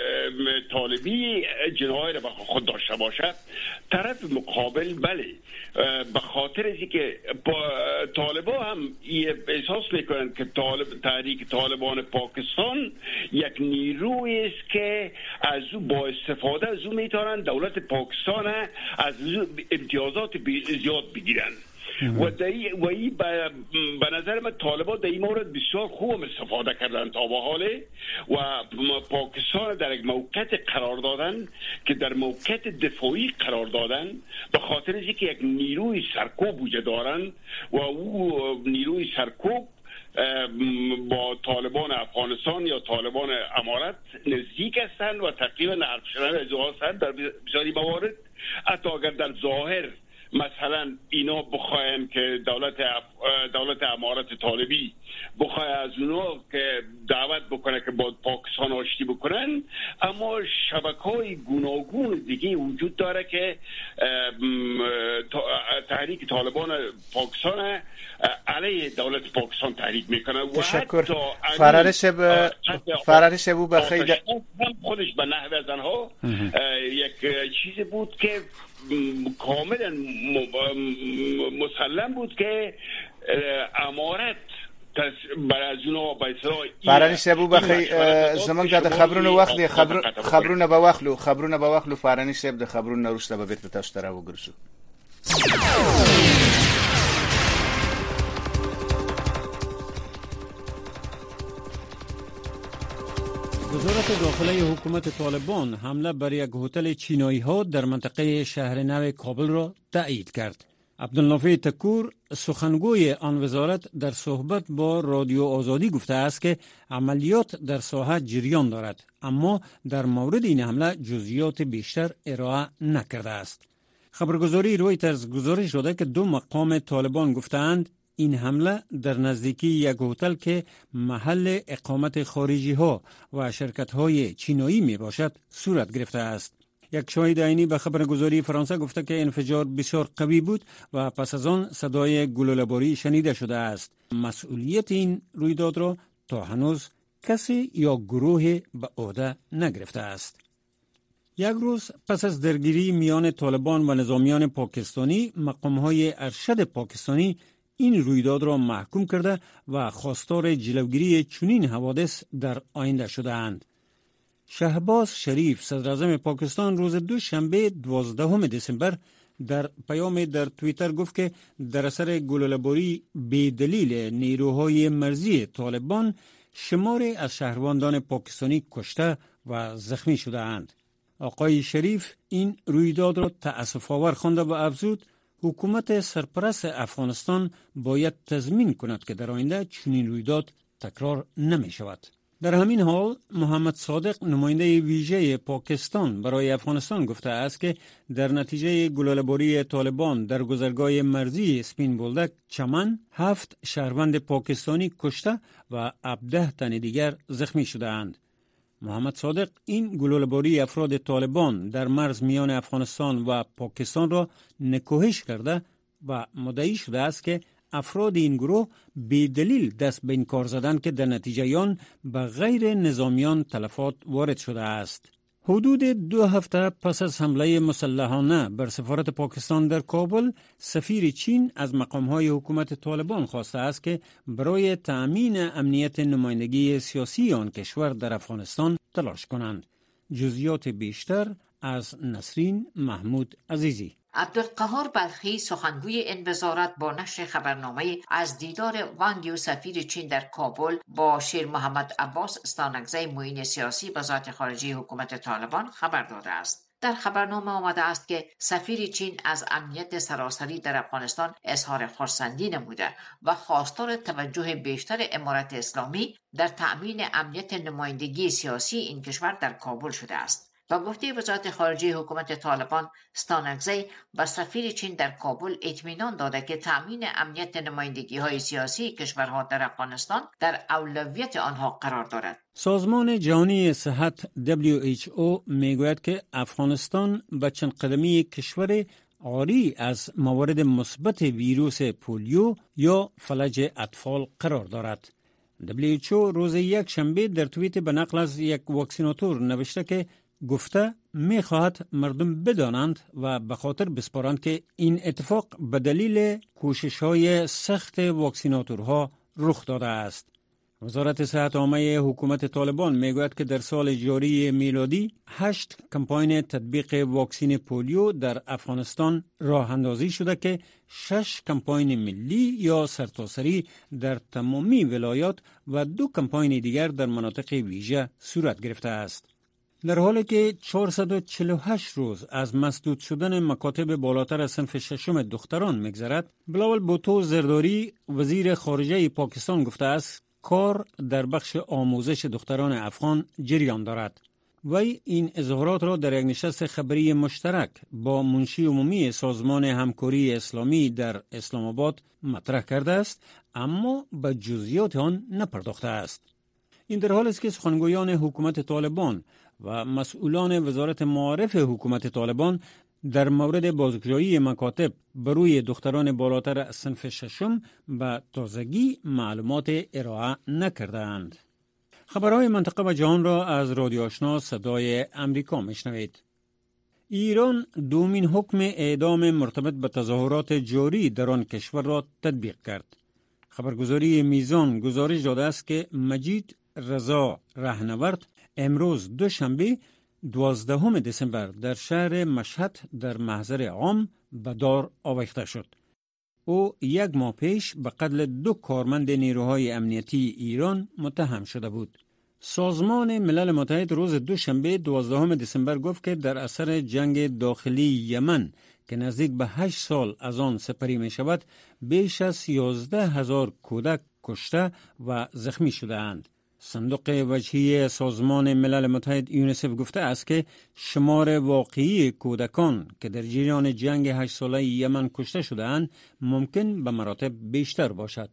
طالبی جناهای را به خود داشته باشه. طرف مقابل بله به خاطر از اینکه طالبان هم احساس میکنن که تحریک طالبان پاکستان یک نیروی است که از او با استفاده از او میتونن دولت پاکستان از امتیازات زیاد بگیرن و این به نظر من طالبان در این مورد بسیار خوب استفاده کردن تا به حاله و پاکستان در یک موقعیت قرار دادن که در موقعیت دفاعی قرار دادن به خاطر اینکه یک نیروی سرکوب وجود دارن و او نیروی سرکوب با طالبان افغانستان یا طالبان امارت نزدیک هستند و تقریبا حرف شنوی هستند در بسیاری موارد. حتی اگر در ظاهر مثلا اینا بخواین که دولت امارت طالبی بخواه از اونا که دعوت بکنه که با پاکستان آشتی بکنن، اما شبکه‌های گوناگون دیگه وجود داره که تحریک طالبان پاکستان علیه دولت پاکستان تحریک میکنه. تشکر. فراری سبو بخیر خودش به نحو از آنها یک چیزی بود که کاملا مسلم بود که امارت برای از اونا فرانی سبو بخیر زمان که خبرونه وقت خبرونه با وقت فرانی سب د خبرونه نروسته به بیرته تاسو ته راوګرځو. وزارت داخلی حکومت طالبان حمله بر یک هتل چینایی ها در منطقه شهر نو کابل را تایید کرد. عبدالنافع تکور سخنگوی آن وزارت در صحبت با رادیو آزادی گفته است که عملیات در ساحه جریان دارد، اما در مورد این حمله جزئیات بیشتر ارائه نکرده است. خبرگزاری رویترز گزارش داده که 2 مقام طالبان گفتند این حمله در نزدیکی یک هتل که محل اقامت خارجی ها و شرکت های چینایی می باشد صورت گرفته است. یک شاهد عینی به خبرگزاری فرانسه گفته که انفجار بسیار قوی بود و پس از آن صدای گلوله‌باری شنیده شده است. مسئولیت این رویداد را تا هنوز کسی یا گروه به عهده نگرفته است. یک روز پس از درگیری میان طالبان و نظامیان پاکستانی، مقام‌های ارشد پاکستانی این رویداد را محکوم کرده و خواستار جلوگیری چنین حوادث در آینده شده‌اند. شهباز شریف صدراعظم پاکستان روز دوشنبه 12 دسامبر در پیام در توییتر گفت که در اثر گلوله‌باری به دلیل نیروهای مرزی طالبان شماری از شهروندان پاکستانی کشته و زخمی شده اند. آقای شریف این رویداد را تأسف‌آور خوانده و افزود حکومت سرپرست افغانستان باید تضمین کند که در آینده چنین رویداد تکرار نمی شود. در همین حال محمد صادق نماینده ویژه پاکستان برای افغانستان گفته است که در نتیجه گلوله‌باری طالبان در گذرگاه مرزی سپین بولدک چمن 7 شهروند پاکستانی کشته و 17 تن دیگر زخمی شده اند. محمد صادق این گلوله‌باری افراد طالبان در مرز میان افغانستان و پاکستان را نکوهش کرده و مدعی شده است که افراد این گروه به دلیل دست به این کار زدند که در نتیجه آن به غیر نظامیان تلفات وارد شده است. حدود 2 هفته پس از حمله مسلحانه بر سفارت پاکستان در کابل، سفیر چین از مقام‌های حکومت طالبان خواسته است که برای تأمین امنیت نمایندگی سیاسی آن کشور در افغانستان تلاش کنند. جزئیات بیشتر از نسرین محمود عزیزی. عبدالقهار بلخی سخنگوی این وزارت با نشر خبرنامه از دیدار وانگ یو سفیر چین در کابل با شیر محمد عباس استانکزی معین سیاسی وزارت خارجه حکومت طالبان خبر داده است. در خبرنامه آمده است که سفیر چین از امنیت سراسری در افغانستان اظهار خرسندی نموده و خواستار توجه بیشتر امارت اسلامی در تأمین امنیت نمایندگی سیاسی این کشور در کابل شده است. با گفته وزارت خارجه حکومت طالبان، استانکزی به سفیر چین در کابل اطمینان داده که تأمین امنیت نمایندگی‌های سیاسی کشورها در افغانستان در اولویت آنها قرار دارد. سازمان جهانی صحت WHO میگوید که افغانستان به چند قدمی کشور عاری از موارد مثبت ویروس پولیو یا فلج اطفال قرار دارد. WHO روز یک شنبه در توییت به نقل از یک واکسیناتور نوشته که گفته می خواهد مردم بدانند و به خاطر بسپارند که این اتفاق به دلیل کوشش‌های سخت واکسیناتورها رخ داده است. وزارت صحت عامه حکومت طالبان میگوید که در سال جاری میلادی 8 کمپاین تطبیق واکسین پولیو در افغانستان راه اندازی شده که 6 کمپاین ملی یا سرتاسری در تمامی ولایات و 2 کمپاین دیگر در مناطق ویژه صورت گرفته است. در حالی که 448 روز از مسدود شدن مکاتب بالاتر از صنف ششم دختران می‌گذرد، بلاول بوتو زرداری وزیر خارجه پاکستان گفته است کار در بخش آموزش دختران افغان جریان دارد. وی این اظهارات را در یک نشست خبری مشترک با منشی عمومی سازمان همکاری اسلامی در اسلام آباد مطرح کرده است، اما به جزئیات آن نپرداخته است. این در حالی است که سخنگویان حکومت طالبان و مسئولان وزارت معارف حکومت طالبان در مورد بازگشایی مکاتب بروی دختران بالاتر از صنف ششم به تازگی معلومات ارائه نکردند. خبرهای منطقه و جهان را از رادیو آشنا صدای امریکا میشنوید. ایران دومین حکم اعدام مرتبط به تظاهرات جاری در آن کشور را تطبیق کرد. خبرگزاری میزان گزارش داده است که مجید رضا رهنورد امروز دوشنبه 12 دسامبر در شهر مشهد در محضر عام به دار آویخته شد. او یک ماه پیش به قتل 2 کارمند نیروهای امنیتی ایران متهم شده بود. سازمان ملل متحد روز دوشنبه 12 دسامبر گفت که در اثر جنگ داخلی یمن که نزدیک به 8 سال از آن سپری می شود، بیش از 11,000 کودک کشته و زخمی شده اند. صندوق وجهی سازمان ملل متحد یونیسف گفته است که شمار واقعی کودکان که در جریان جنگ 8 ساله یمن کشته شده اند ممکن به مراتب بیشتر باشد.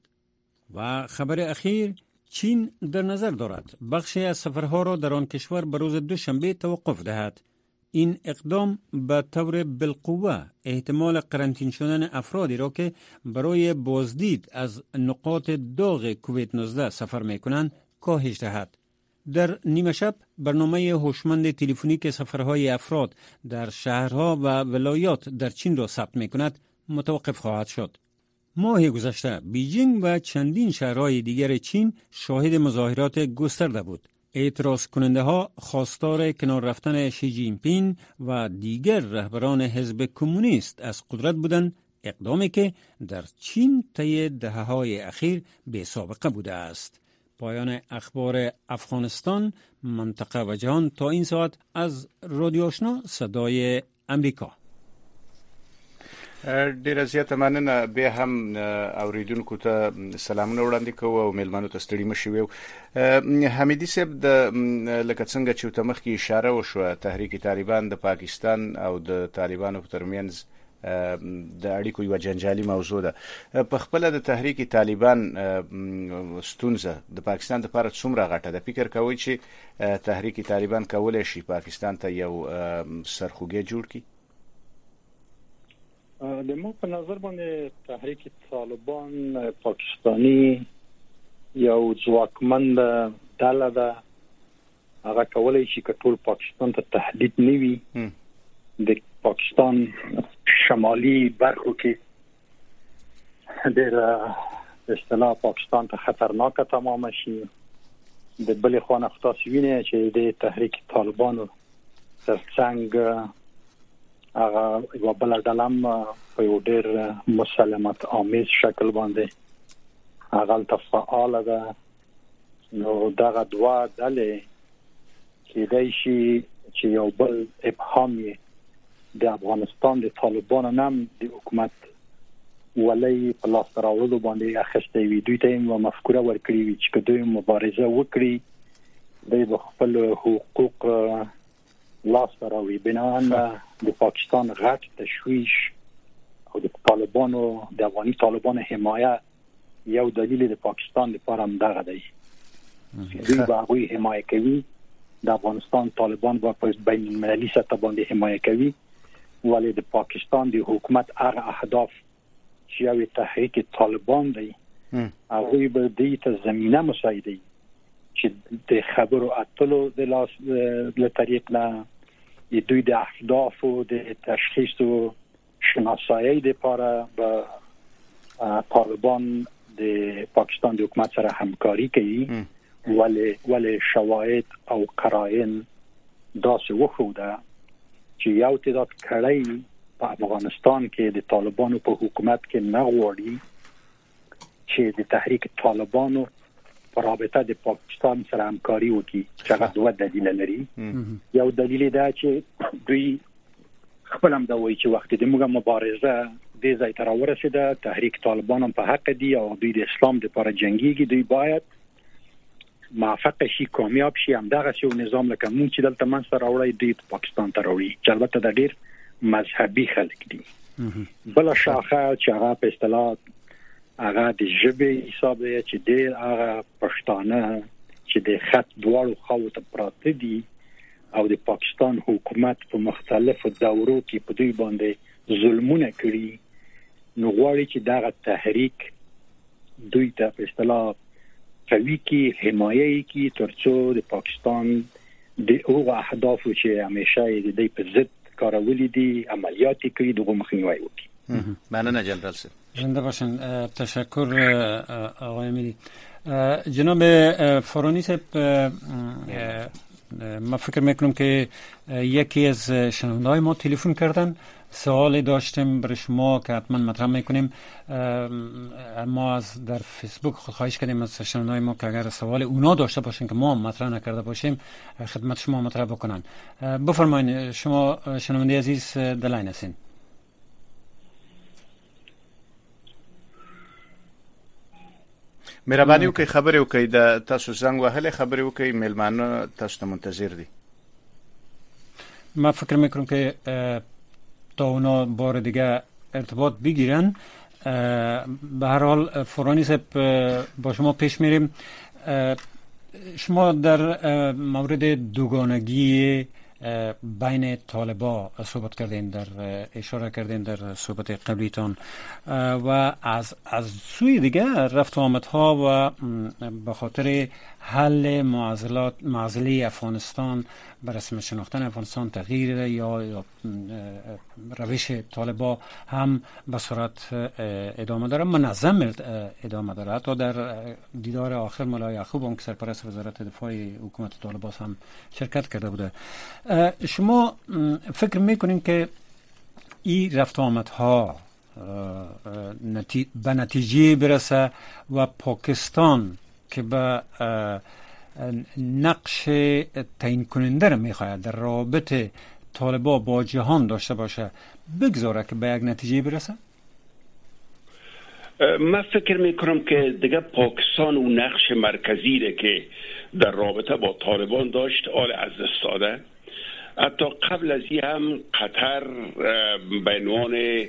و خبر اخیر، چین در نظر دارد بخشی از سفرها را در آن کشور به روز دوشنبه توقف دهد. این اقدام به طور بالقوه احتمال قرنطینه شدن افرادی را که برای بازدید از نقاط داغ کووید 19 سفر می‌کنند کاهش دهد. در نیمه شب برنامه هوشمند تلفنی که سفرهای افراد در شهرها و ولایات در چین را ثبت می‌کند متوقف خواهد شد. ماه گذشته بیجینگ و چندین شهرهای دیگر چین شاهد مظاهرات گسترده بود. اعتراض کننده ها خواستار کنار رفتن شی جین پینگ و دیگر رهبران حزب کمونیست از قدرت بودند، اقدامی که در چین طی دهه‌های اخیر بی سابقه بوده است. پایان اخبار افغانستان، منطقه و جهان تا این ساعت از رادیو آشنا صدای امریکا. ډیر زیاته مننه. به هم اوریدونکو ته سلامونه وړاندې کوو او میلمنو ته ستړي مشي وو. حمیدي صاحب، د لکه څنګه چې ته مخکې اشاره وشوه، تحریک طالبان د پاکستان او د طالبانو په ترمنځ د اړیکو یو جنجالي موضوع ده. په خپل د تحریک طالبان ستونزه د پاکستان لپاره څومره غټه ده؟ فکر کوئ چې تحریک طالبان کولای شي پاکستان ته یو سرخوږی جوړ کړي؟ د ما په نظر باندې تحریک طالبان پاکستانی یو ځواکمن ډله ده. هغه کولای شي چې ټول پاکستان ته تهدید نه وي. د پاکستان شمالي برخو کې د اصطلاح پاکستان ته خطرناک تمام شي. د بلې خوا نه تاسو وینئ چې د تحریک طالبانو ترڅنګ هغه یو بل ډلم په یو ډېر مسالمت آمیز شکل باندې هغه تفعال ده. نو دغه دوا ډلې کېدای شي چې یو بل ابهام د افغانستان د طالبانو نام د حکومت ولې په لاس راوړلو باندې اخیسته وي. دوی ته یو مفکوره ورکړي وي چې دوی مبارزه وکړي، د خپل حقوق لاس راوړي. بنابراین د پاکستان غټ تشویش او د طالبانو د افغاني طالبانو حمایت یو دلیل د پاکستان لپاره هم دغه دی. دوی به هغوی حمایت کوي، د افغانستان طالبان به په بین المللي سطح باندې حمایت کوي، ولی د پاکستان د حکومت هغه اهداف چې یو تحریک طالبان دی هغوی به دې ته زمینه مساعدوي چې د خبرو اتلو د لاس له طریق نه دوی د اهداف او د تشخیص او شناسایی لپاره به طالبان د پاکستان د حکومت سره همکاری کوي. ولی شواهد او قرائن داسې وښوده چې یو تعداد کړی په افغانستان کې د طالبانو په حکومت کې نه غواړي چې د تحریک طالبانو په رابطه د پاکستان سره همکاري وکړي چې هغه دوه دلیل لري. یو دلیل دا چې دوی خپل هم دا وایي چې وخت د موږ مبارزه د ځای تر ورسېده، تحریک طالبان هم په حق دي او دوی د اسلام لپاره جنگيږي، دوی باید موفق شي، کامیاب شي، همدغه یو نظام لکه مونږ چې دلته منځ ته راوړی دوی په پاکستان ته راوړي، چې البته د ډېر مذهبي خلک دي. بل شاخه چې هغه په اصطلاح هغه د ژبې حساب دی چې ډېر هغه پښتانه چې د خط دواړو خواو ته پراته دي او د پاکستان حکومت په مختلفو دورو کې په دوی باندې ظلمونه کړي، نو غواړي چې دغه تحریک دوی ته په اصطلاح قوي کی حمایه کی ترڅو د پاکستان د هغو اهدافو چې همیشه د دې په ضد کارولې دي عملیات کوي دغه مخنیوي وکړي. مننه جنرال صاحب. زنده باشن. تشکر آقای امیری. جناب فرانی صاحب، ما فکر میکنم که یکی از شنونده‌های ما تلفن کردن، سوالی داشتیم برای شما که حتما مطرح میکنیم. ما از در فیسبوک خواهش کردیم از شنونده‌های ما که اگر سوال اونا داشته باشین که ما مطرح نکرده باشیم خدمت شما مطرح بکنن. بفرمایید، شما شنونده عزیز دلاین هستین. مهرباني وکړئ خبرې وکړئ، د تاسو زنګ وهلې خبرې وکړئ، ملمانه تاسو ته منتظر دي. ما فکر میکنم که تا اونا بار دیگه ارتباط بگیرن. به هر حال فرانی صاحب با شما پیش میریم. شما در مورد دوگانگی بین طالبا صحبت کردین، در اشاره کردین در صحبت قبلیتان، و از سوی دیگه رفت و آمدها و به خاطر حل معضله افغانستان بر رسم شناختن افغانستان تغییر یا روش طالبا هم به صورت ادامه داره، منظم ادامه داره. حتی در دیدار آخر ملا یعقوب هم که سرپرست وزارت دفاع حکومت طالبان هم شرکت کرده بوده. شما فکر میکنین که این رفت و آمدها به نتیجه برسه و پاکستان که به نقش تعیین کننده را میخواهد در رابطه طالبان با جهان داشته باشه بگذاره که به یک نتیجه برسه؟ من فکر میکنم که دیگه پاکستان اون نقش مرکزی را که در رابطه با طالبان داشت آل از دست داده. حتی قبل از این هم قطر به عنوان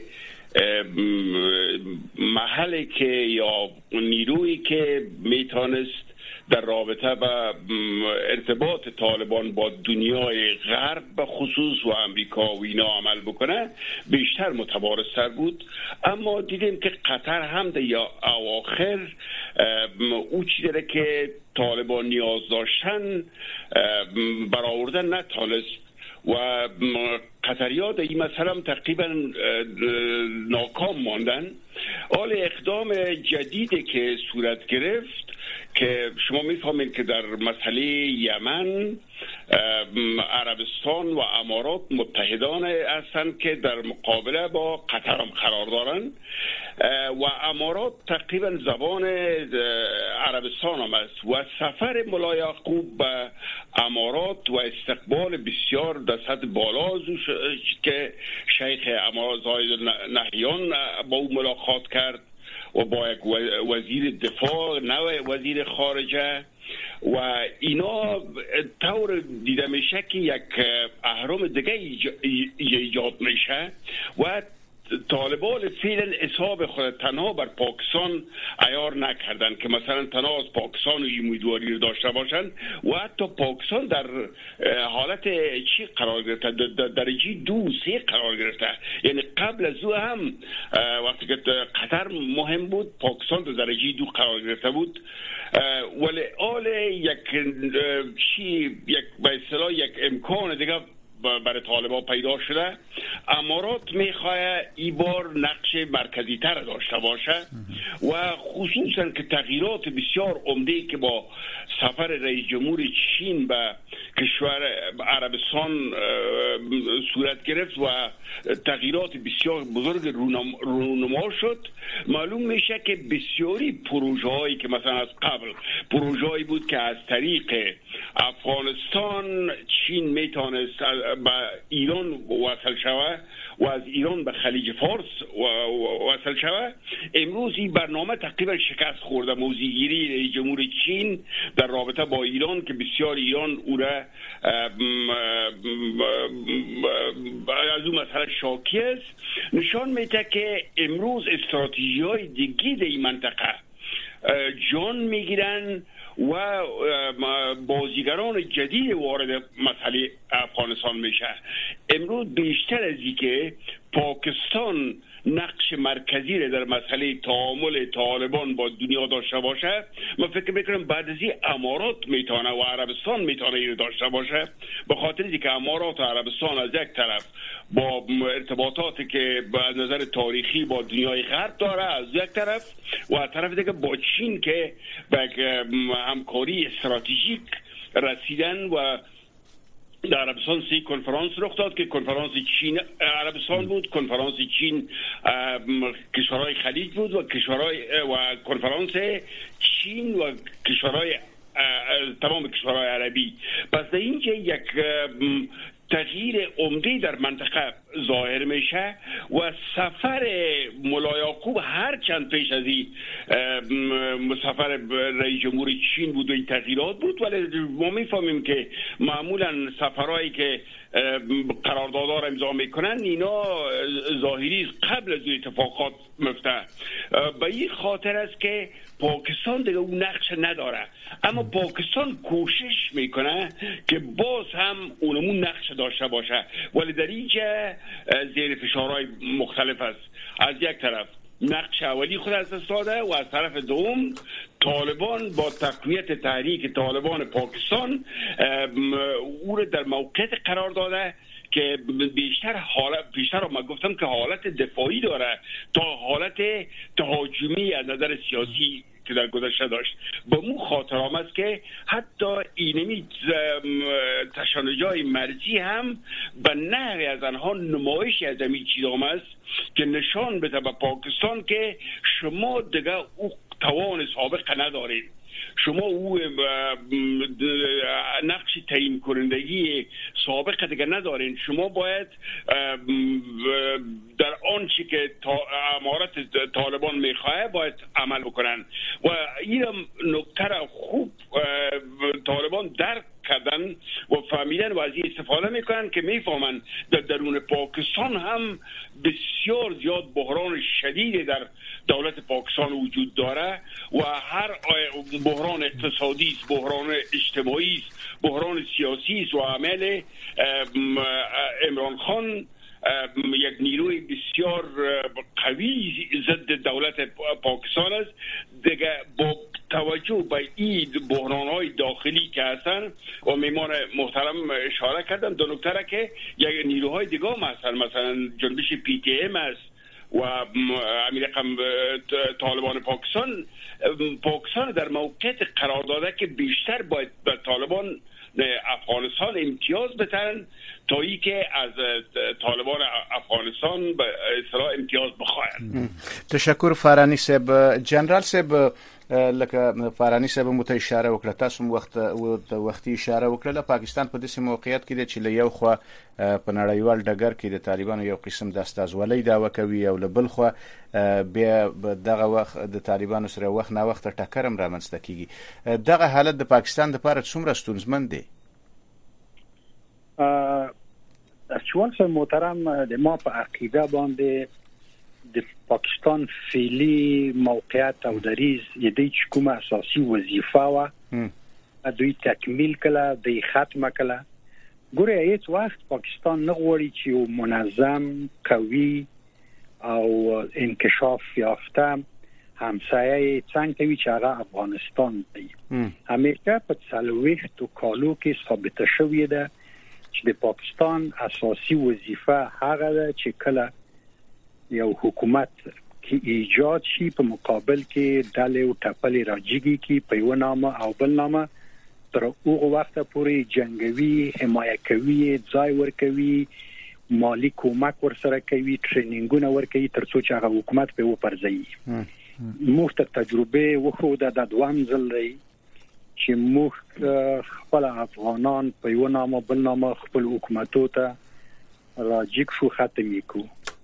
محلی که یا نیرویی که میتونست در رابطه با ارتباط طالبان با دنیای غرب به خصوص و امریکا و اینا عمل بکنه بیشتر متبارزتر بود. اما دیدیم که قطر هم در اواخر او چیزی را که طالبان نیاز داشتن برآوردن نتونست و قطری‌ها در این مسئله تقریبا ناکام ماندن. حال اقدام جدیدی که صورت گرفت که شما میفهمید که در مسئله یمن عربستان و امارات متحدان هستند که در مقابله با قطر هم قرار دارند و امارات تقریبا زبان عربستان هم است و سفر ملا یعقوب به امارات و استقبال بسیار در سطح بالا که شیخ امارات زاید نهیان با او ملاقات کرد و با یک وزیر دفاع نو وزیر خارجه و اینا طور دیده میشه که یک اهرام دیگه ایجاد میشه و طالبان فعلا حساب خود تنها بر پاکستان عیار نکردن که مثلا تنها از پاکستان امیدواری رو داشته باشن و حتی پاکستان در حالت چی قرار گرفته، در درجه 2-3 قرار گرفته. یعنی قبل از او هم وقتی که قطر مهم بود پاکستان در درجه 2 قرار گرفته بود. ولی آل یک به اصطلاح یک امکان دیگه برای طالبان پیدا شده. امارات میخواه این بار نقش مرکزی تر داشته باشه و خصوصا که تغییرات بسیار عمده که با سفر رئیس جمهور چین به کشور عربستان صورت گرفت و تغییرات بسیار بزرگ رونما شد. معلوم میشه که بسیاری پروژه هایی که مثلا از قبل پروژه هایی بود که از طریق افغانستان چین میتونست به ایران وصل شود و از ایران به خلیج فارس وصل شود، امروز این برنامه تقریبا شکست خورده. موضع‌گیری رئیس جمهور چین در رابطه با ایران که بسیار ایران او را از اون مسئله شاکی است، نشان میده که امروز استراتژی های دیگه در این منطقه جان میگیرن و بازیگران جدید وارد مسئله افغانستان میشه. امروز بیشتر از اینکه پاکستان نقش مرکزی را در مسئله تعامل طالبان با دنیا داشته باشه، من فکر میکنم بعد از این امارات میتونه و عربستان میتونه این داشته باشه، به خاطر اینکه امارات و عربستان از یک طرف با ارتباطاتی که از نظر تاریخی با دنیای غرب داره از یک طرف، و از طرف دیگه با چین که به همکاری استراتژیک رسیدن و در عربستان 3 کنفرانس رخ داد که کنفرانس چین عربستان بود، کنفرانس چین کشورهای خلیج بود و کنفرانس چین و کشورهای تمام کشورهای عربی. پس در اینجا یک تغییر عمده در منطقه ظاهر میشه و سفر ملا یعقوب هر چند پیش از این سفر رئیس جمهور چین بود و این تغییرات بود، ولی ما میفهمیم که معمولا سفرهایی که قراردادها را امضا میکنن اینا ظاهری قبل از اتفاقات مفته. به این خاطر است که پاکستان دیگه اون نقش نداره، اما پاکستان کوشش میکنه که باز هم اونمون نقش داشته باشه، ولی در اینجا زیر فشارهای مختلف است. از یک طرف نقش اولی خود از دست داده و از طرف دوم طالبان با تقویت تحریک طالبان پاکستان او را در موقعیت قرار داده که بیشتر ما گفتم که حالت دفاعی داره تا حالت تهاجمی از نظر سیاسی که در گذشته داشت. با مو خاطر آمد که حتی اینمی تشنجای مرزی هم به نحوی از آنها نمایش از این چیز آمد که نشان بده به پاکستان که شما دیگه او توان سابق ندارید، شما او نقش تعیین کنندگی سابق دیگه ندارین، شما باید در آنچه که امارت طالبان میخواه باید عمل بکنن و این نکته را خوب طالبان درک کردن و فهمیدن و از این استفاده میکنن که میفهمن در درون پاکستان هم بسیار زیاد بحران شدید در دولت پاکستان وجود داره و هر بحران اقتصادی است، بحران اجتماعی است، بحران سیاسی است و عمل عمران خان یک نیروی بسیار قوی ضد دولت پاکستان است. دیگه با توجه به این بحران‌های داخلی که هستن و میمان محترم اشاره کردن دو نکته را که یک نیروهای دیگه هم هستن، مثلا جنبش PTM است و امیر طالبان پاکستان در موقعیت قرار داده که بیشتر باید به طالبان افغانستان امتیاز بدن تا ای که از طالبان افغانستان به اصطلاح امتیاز بخواهند. تشکر فارانی صاحب. جنرال صاحب لکه فارانی صاحب مو ته اشاره وکړه، تاسو وختي اشاره وکړه پاکستان په داسې موقعیت کې دی چې له یو خوا په نړیوال ډګر کې د طالبانو یو قسم د استازولۍ دعوه کوي او له بل خوا بیا دغه وخت د طالبانو سره وخت نه وخت ټکر هم رامنځته کیږي. دغه حالت د پاکستان لپاره څومره ستونزمن دی؟ چون محترم د ما په عقیده باندې د پاکستان فعلی موقعیت او دریز یدی چې کومه اساسي وظیفه و دوی تکمیل کړه، دوی ختمه کړه. ګوره هیڅ وخت پاکستان نه غواړي چې یو منظم، قوي او انکشاف یافته همسایه څنګه کوي چې هغه افغانستان دی. همیشه په 40 کالو کې ثابت شوې ده چې د پاکستان اساسي وظیفه هغه ده چې کله یو حکومت کې ایجاد شي په مقابل کې ډلې او ټپلې راځي کې په یو نامه او بل نامه تر هغه وخت پورې جنگوي، حمایت کوي، ځای ورکوي، مالی کومک ورسره کوي، ټرینینګونه ورکوي ترڅو چې هغه حکومت په وپرځي. موږ ته تجربه وخوده د دوام ځل دی چې موږ خپل افغانان په یو نامه بل نامه خپل حکومتو ته راجیک شو ختمې کو.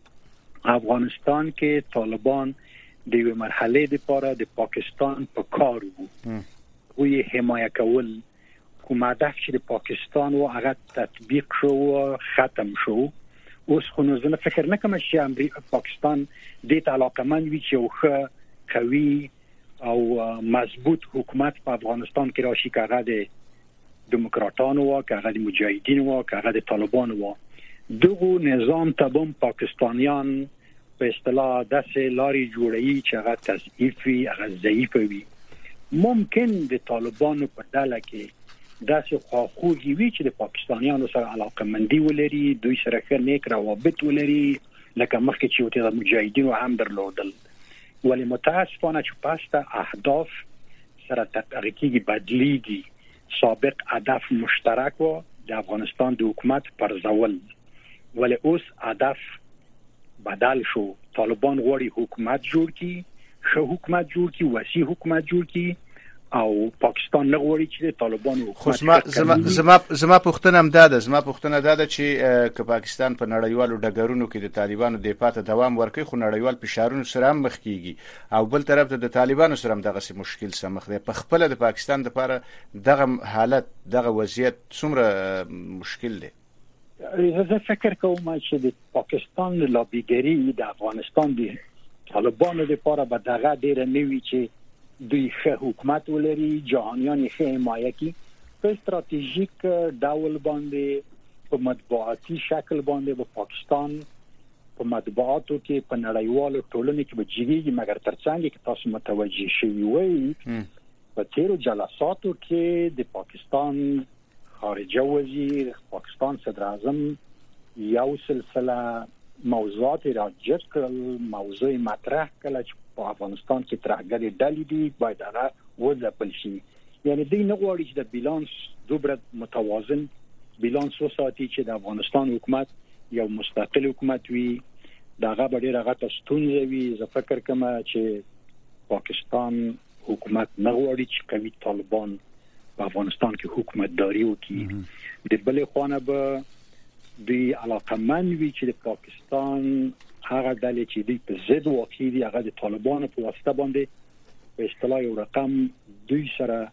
افغانستان کې طالبان د یو مرحله لپاره د پاکستان په کار وو. وی حمایت کول کوم هدف چې د پاکستان و هغه تطبیق شو و ختم شو. اوس خو نو زه فکر نه کوم چې امریکا پاکستان دې ته علاقمند وي چې یو ښه قوي او مضبوط حکومت په افغانستان کې راشي، که هغه د دموکراتانو و، که هغه د مجاهدینو و، که هغه د طالبانو و. دغه نظام ته هم پاکستانیان په اصطلاح داسې لاري جوړوي چې هغه تضعیف وي، هغه ضعیف وي. ممکن د طالبانو په ډله کې داسې خواخوږي وي چې د پاکستانیانو سره علاقمندي ولري، دوی سره ښه نیک روابط ولري، لکه مخکې چې د مجاهدینو هم درلودل. ولی متاسفانه چې پاسته اهداف سره تحقیقي بدلیږي. سابق هدف مشترک و د افغانستان د حکومت پرځول، ولی اوس هدف بدل شو. طالبان غواړي حکومت جوړ کړي، ښه حکومت جوړ کړي، وسیع حکومت جوړ کړي، او پاکستان نه غواړي چې د طالبانو حکومت. زما پوښتنه ده چې که پاکستان په نړیوالو ډګرونو کې د طالبانو د پاتې دوام ورکړي، خو نړیوال فشارونو سره هم مخ کیږي، او بل طرف ته د طالبانو سره هم دغه مشکل سمخ دی. په خپل د پاکستان لپاره دغه حالت، دغه وضعیت څومره مشکل دی؟ زه فکر کوم چې د پاکستان لابیګری د افغانستان د طالبانو لپاره به دغه ډیره نوي چې دوی ښه حکومت ولري، جهانیان ښه حمایت کوي. په استراتیژیک ډول باندې په مطبوعاتي شکل باندې په پاکستان په مطبوعاتو کې په نړیوالو ټولنې کې به جګیږي، مګر ترڅنګ کې تاسو متوجي شوي وي په تیرو جلساتو کې د پاکستان خارجه وزیر، پاکستان صدر اعظم یو سلسله موضوعات را جذب کړل، موضوع مطرح کړل چې په افغانستان کې ترهګرې ډلې دي باید هغه وځپل شي. یعنی دوی نه غواړي چې د بیلانس دوبره متوازن بیلانس وساتي، چې د افغانستان حکومت یو مستقل حکومت وي. دغه به ډېره غټه ستونزه وي. زه فکر کوم چې پاکستان حکومت نه غواړي چې قوي طالبان په افغانستان کې حکومتداري وکړي. د بلې خوا به دوی علاقمند وي چې د پاکستان هغه ډلې چې دوی په ضد واقع دي، هغه د طالبانو په واسطه باندې په اصطلاح یو رقم دوی سره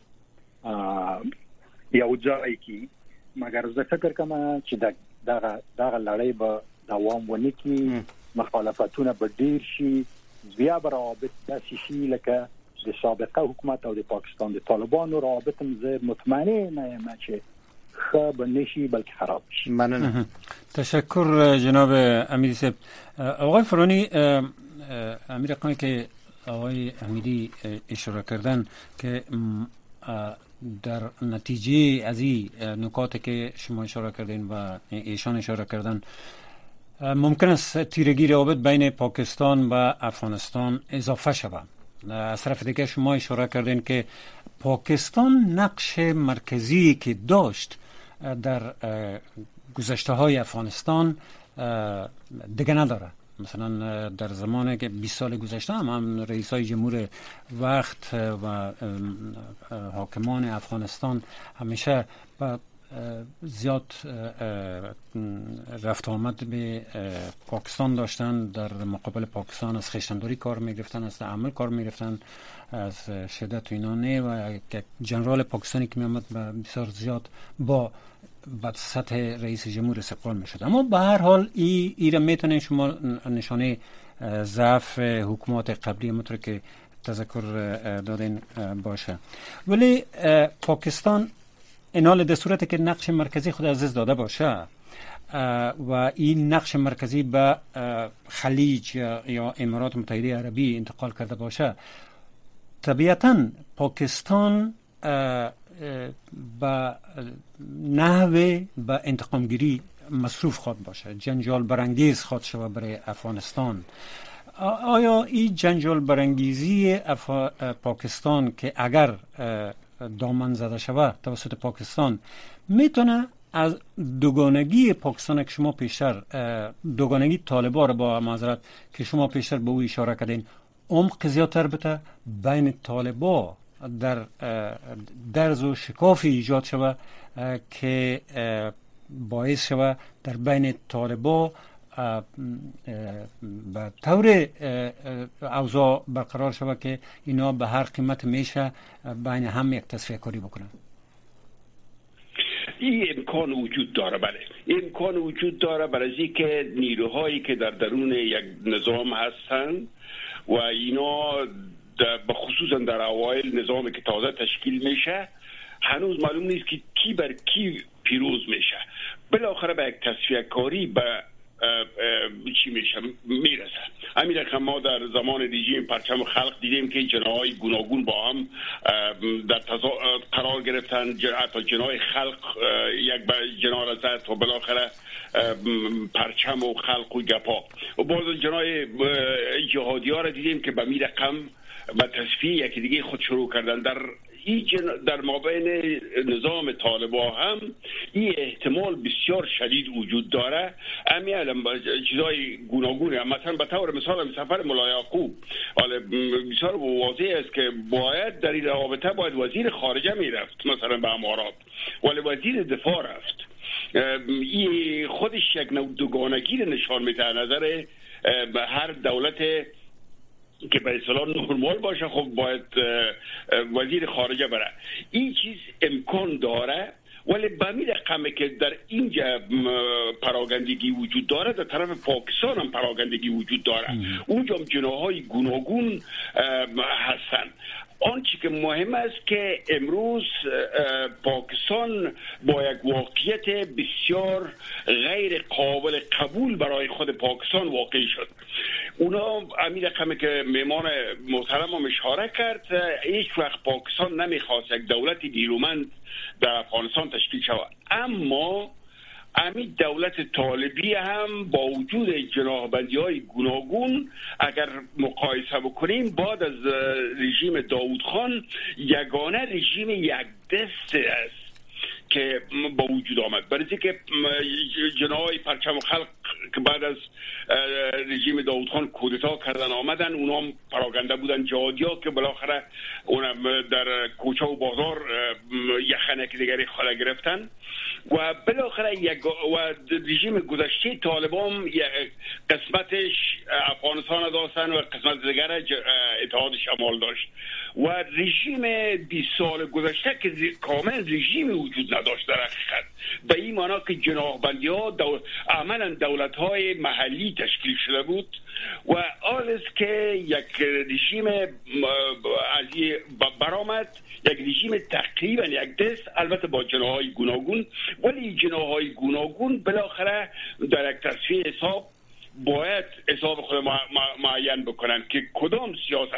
یو ځای کی. مګر زه فکر کوم چې دغه لړۍ به دوام ونه کړي، مخالفتونه به ډیر شي، بیا به روابط داسې شي لکه د سابقه حکومت او د پاکستان د طالبانو روابط هم زه مطمئن نه یم چې ښه به نشي بلکې خراب شي. ممنون. تشکر جناب امیری صاحب. آقای فرانی، امیر رقمی که آقای امیری اشاره کردن که در نتیجه از این نکاتی که شما اشاره کردین و ایشان اشاره کردن ممکن است تیرگی روابط بین پاکستان و افغانستان اضافه شود. از طرف دیگه شما اشاره کردین که پاکستان نقش مرکزی که داشت در گذشته های افغانستان دیگه نداره. مثلا در زمان که 20 سال گذشته هم رئیسای جمهور وقت و حاکمان افغانستان همیشه زیاد رفت آمد به پاکستان داشتن، در مقابل پاکستان از خویشتن‌داری کار می‌گرفتن، از تعامل کار می‌گرفتن، از شدت و اینا نه. و جنرال پاکستانی که می‌آمد بسیار زیاد با سطح رئیس جمهور استقبال می‌شد. اما به هر حال این میتونه شما نشانه ضعف حکومت قبلی مطور که تذکر دادین باشه. ولی پاکستان اینال در صورتی که نقش مرکزی خود از دست داده باشه و این نقش مرکزی به خلیج یا امارات متحده عربی انتقال کرده باشه، طبیعتاً پاکستان به نحوه به انتقامگیری مصروف خواهد باشه، جنجال برانگیز خواهد شود برای افغانستان. آیا این جنجال برانگیزی پاکستان که اگر دامن زده شود توسط پاکستان میتونه از دوگانگی پاکستان که شما پیشتر دوگانگی طالبان را با معذرت که شما پیشتر به او اشاره کردین عمق زیادتر بته بین طالبان در درز و شکافی ایجاد شود که باعث شود در بین طالبان به طور اوضاع برقرار شود که اینا به هر قیمت میشه بین هم یک تصفیه کاری بکنن. این امکان وجود داره، بله امکان وجود داره برای اینکه نیروهایی که در درون یک نظام هستند و اینا به خصوصا در اوایل نظامی که تازه تشکیل میشه هنوز معلوم نیست که کی بر کی پیروز میشه، بالاخره به یک تصفیه کاری به چی میشه میرسه. همین رقم ما در زمان رژیم پرچم خلق دیدیم که جناهای گوناگون با هم در قرار گرفتن، حتی جناح خلق یک جناح را زد و بالاخره پرچم و خلق و گپا و باز جناح جهادی ها را دیدیم که به می رقم به تصفیه یکی دیگه خود شروع کردن. در مابین نظام طالبان هم این احتمال بسیار شدید وجود داره. امیالم چیزای گوناگونه، مثلا به طور مثال سفر ملا یعقوب بسیار واضح است که باید در این رابطه باید وزیر خارجه میرفت مثلا به امارات، ولی وزیر دفاع رفت. این خودش یک نوع دوگانگی نشان میده نظر هر دولت که به اصطلاح نرمال باشه خب باید وزیر خارجه بره. این چیز امکان داره، ولی به می رقمه که در اینجا پراگندگی وجود داره، در طرف پاکستان هم پراگندگی وجود داره، اونجا هم جناح‌های گوناگون هستن. آنچه که مهم است که امروز پاکستان با یک واقعیت بسیار غیر قابل قبول برای خود پاکستان واقع شد. اونا همین رقمی که میمان محترم هم اشاره کرد، هیچ وقت پاکستان نمیخواست یک دولت نیرومند در افغانستان تشکیل شود، اما همین دولت طالبی هم با وجود جناح‌بندی‌های گوناگون اگر مقایسه بکنیم بعد از رژیم داوود خان یگانه رژیم یک دست است که با وجود آمد. برای اینکه جناح پرچم خلق که بعد از رژیم داوود خان کودتا کردن آمدن، اونا هم پراگنده بودن جهادیا که بالاخره اونم در کوچه و بازار یخنک دیگری خاله گرفتن و بالاخره و رژیم گذشته طالبان قسمتش افغانستان داشتن و قسمت دیگر اتحاد شمال داشت و رژیم 20 سال گذشته که کامل رژیم وجود نداشت در حقیقت، به این معنا که جناح‌بندی‌ها عملاً دولت‌های محلی تشکیل شده بود و آل است که یک رژیم از برآمد، یک رژیم تقریبا یک دست، البته با جناح‌های گوناگون، ولی جناح‌های گوناگون بالاخره در یک تصفیه حساب باید حساب خود معین بکنن که کدام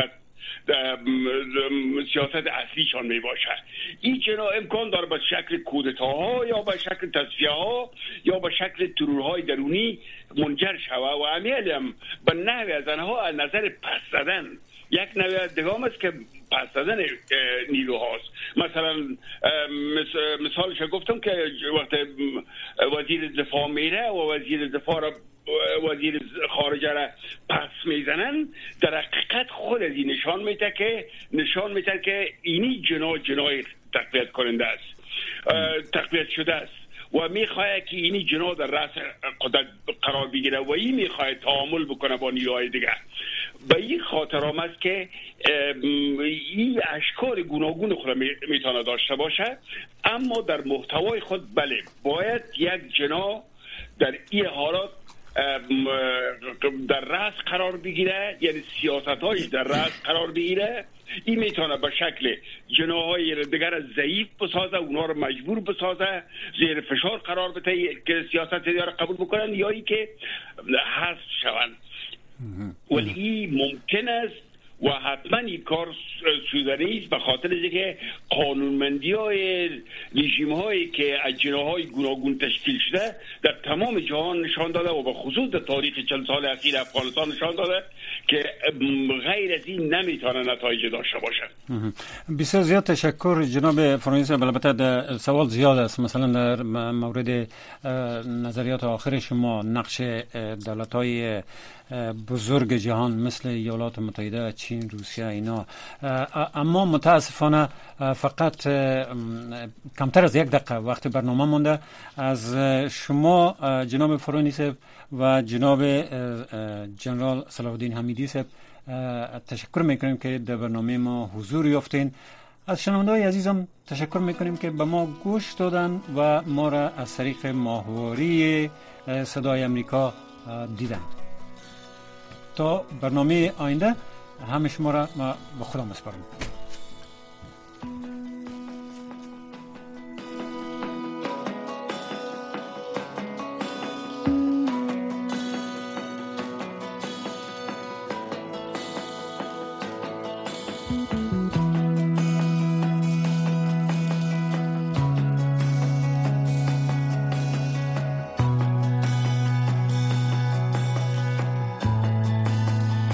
سیاست اصلیشان می باشه. این جناح امکان داره به شکل کودتاها یا به شکل تصفیه ها یا به شکل ترورهای درونی منجر شود و عمیل هم به نحوی از آنها از نظر پس زدن یک نوع دگام است که پس زدن نیروهاست. مثلا مثالش گفتم که وقت وزیر دفاع میره و وزیر دفاع را وزیر خارجه را پس میزنن، در حقیقت خود از این نشان میده که اینی جناح تقویت کننده است، تقویت شده است و میخواه که اینی جناح در رأس قدرت قرار بگیره و این میخواه تعامل بکنه با نیروهای دیگه. به این خاطر آمد که این اشکال گوناگون خود میتونه داشته باشه، اما در محتوای خود بله باید یک جناح در این حالات در رأس قرار بگیره، یعنی سیاست‌هایی در رأس قرار بگیره. این میتونه به شکل جناح‌های دیگر ضعیف بسازه، اونا رو مجبور بسازه زیر فشار قرار بده که سیاست دیگر قبول بکنن یا ای که حذف شوند. ولی این ممکن است و حتما این کار شدنی است به خاطر اینکه قانونمندی‌های رژیم‌هایی که از جناح‌های گوناگون تشکیل شده در تمام جهان نشان داده و به خصوص در تاریخ 40 سال اخیر افغانستان نشان داده که غیر از این نمیتونه نتایج داشته باشه. بسیار زیاد تشکر جناب فرانسیس. البته سوال زیاد است، مثلا در مورد نظریات آخر شما، نقش دولت‌های بزرگ جهان مثل ایالات متحده، چین، روسیه اینا، اما متاسفانه فقط کمتر از 1 دقیقه وقت برنامه مونده. از شما جناب فرانسیس و جناب جنرال صلاح الدین حمیدی صاحب تشکر میکنیم که در برنامه ما حضور یافتین. از شنونده‌های عزیزم تشکر میکنیم که به ما گوش دادن و ما را از طریق ماهواره صدای امریکا دیدن. تا برنامه آینده همه شما را به خدا میسپارم.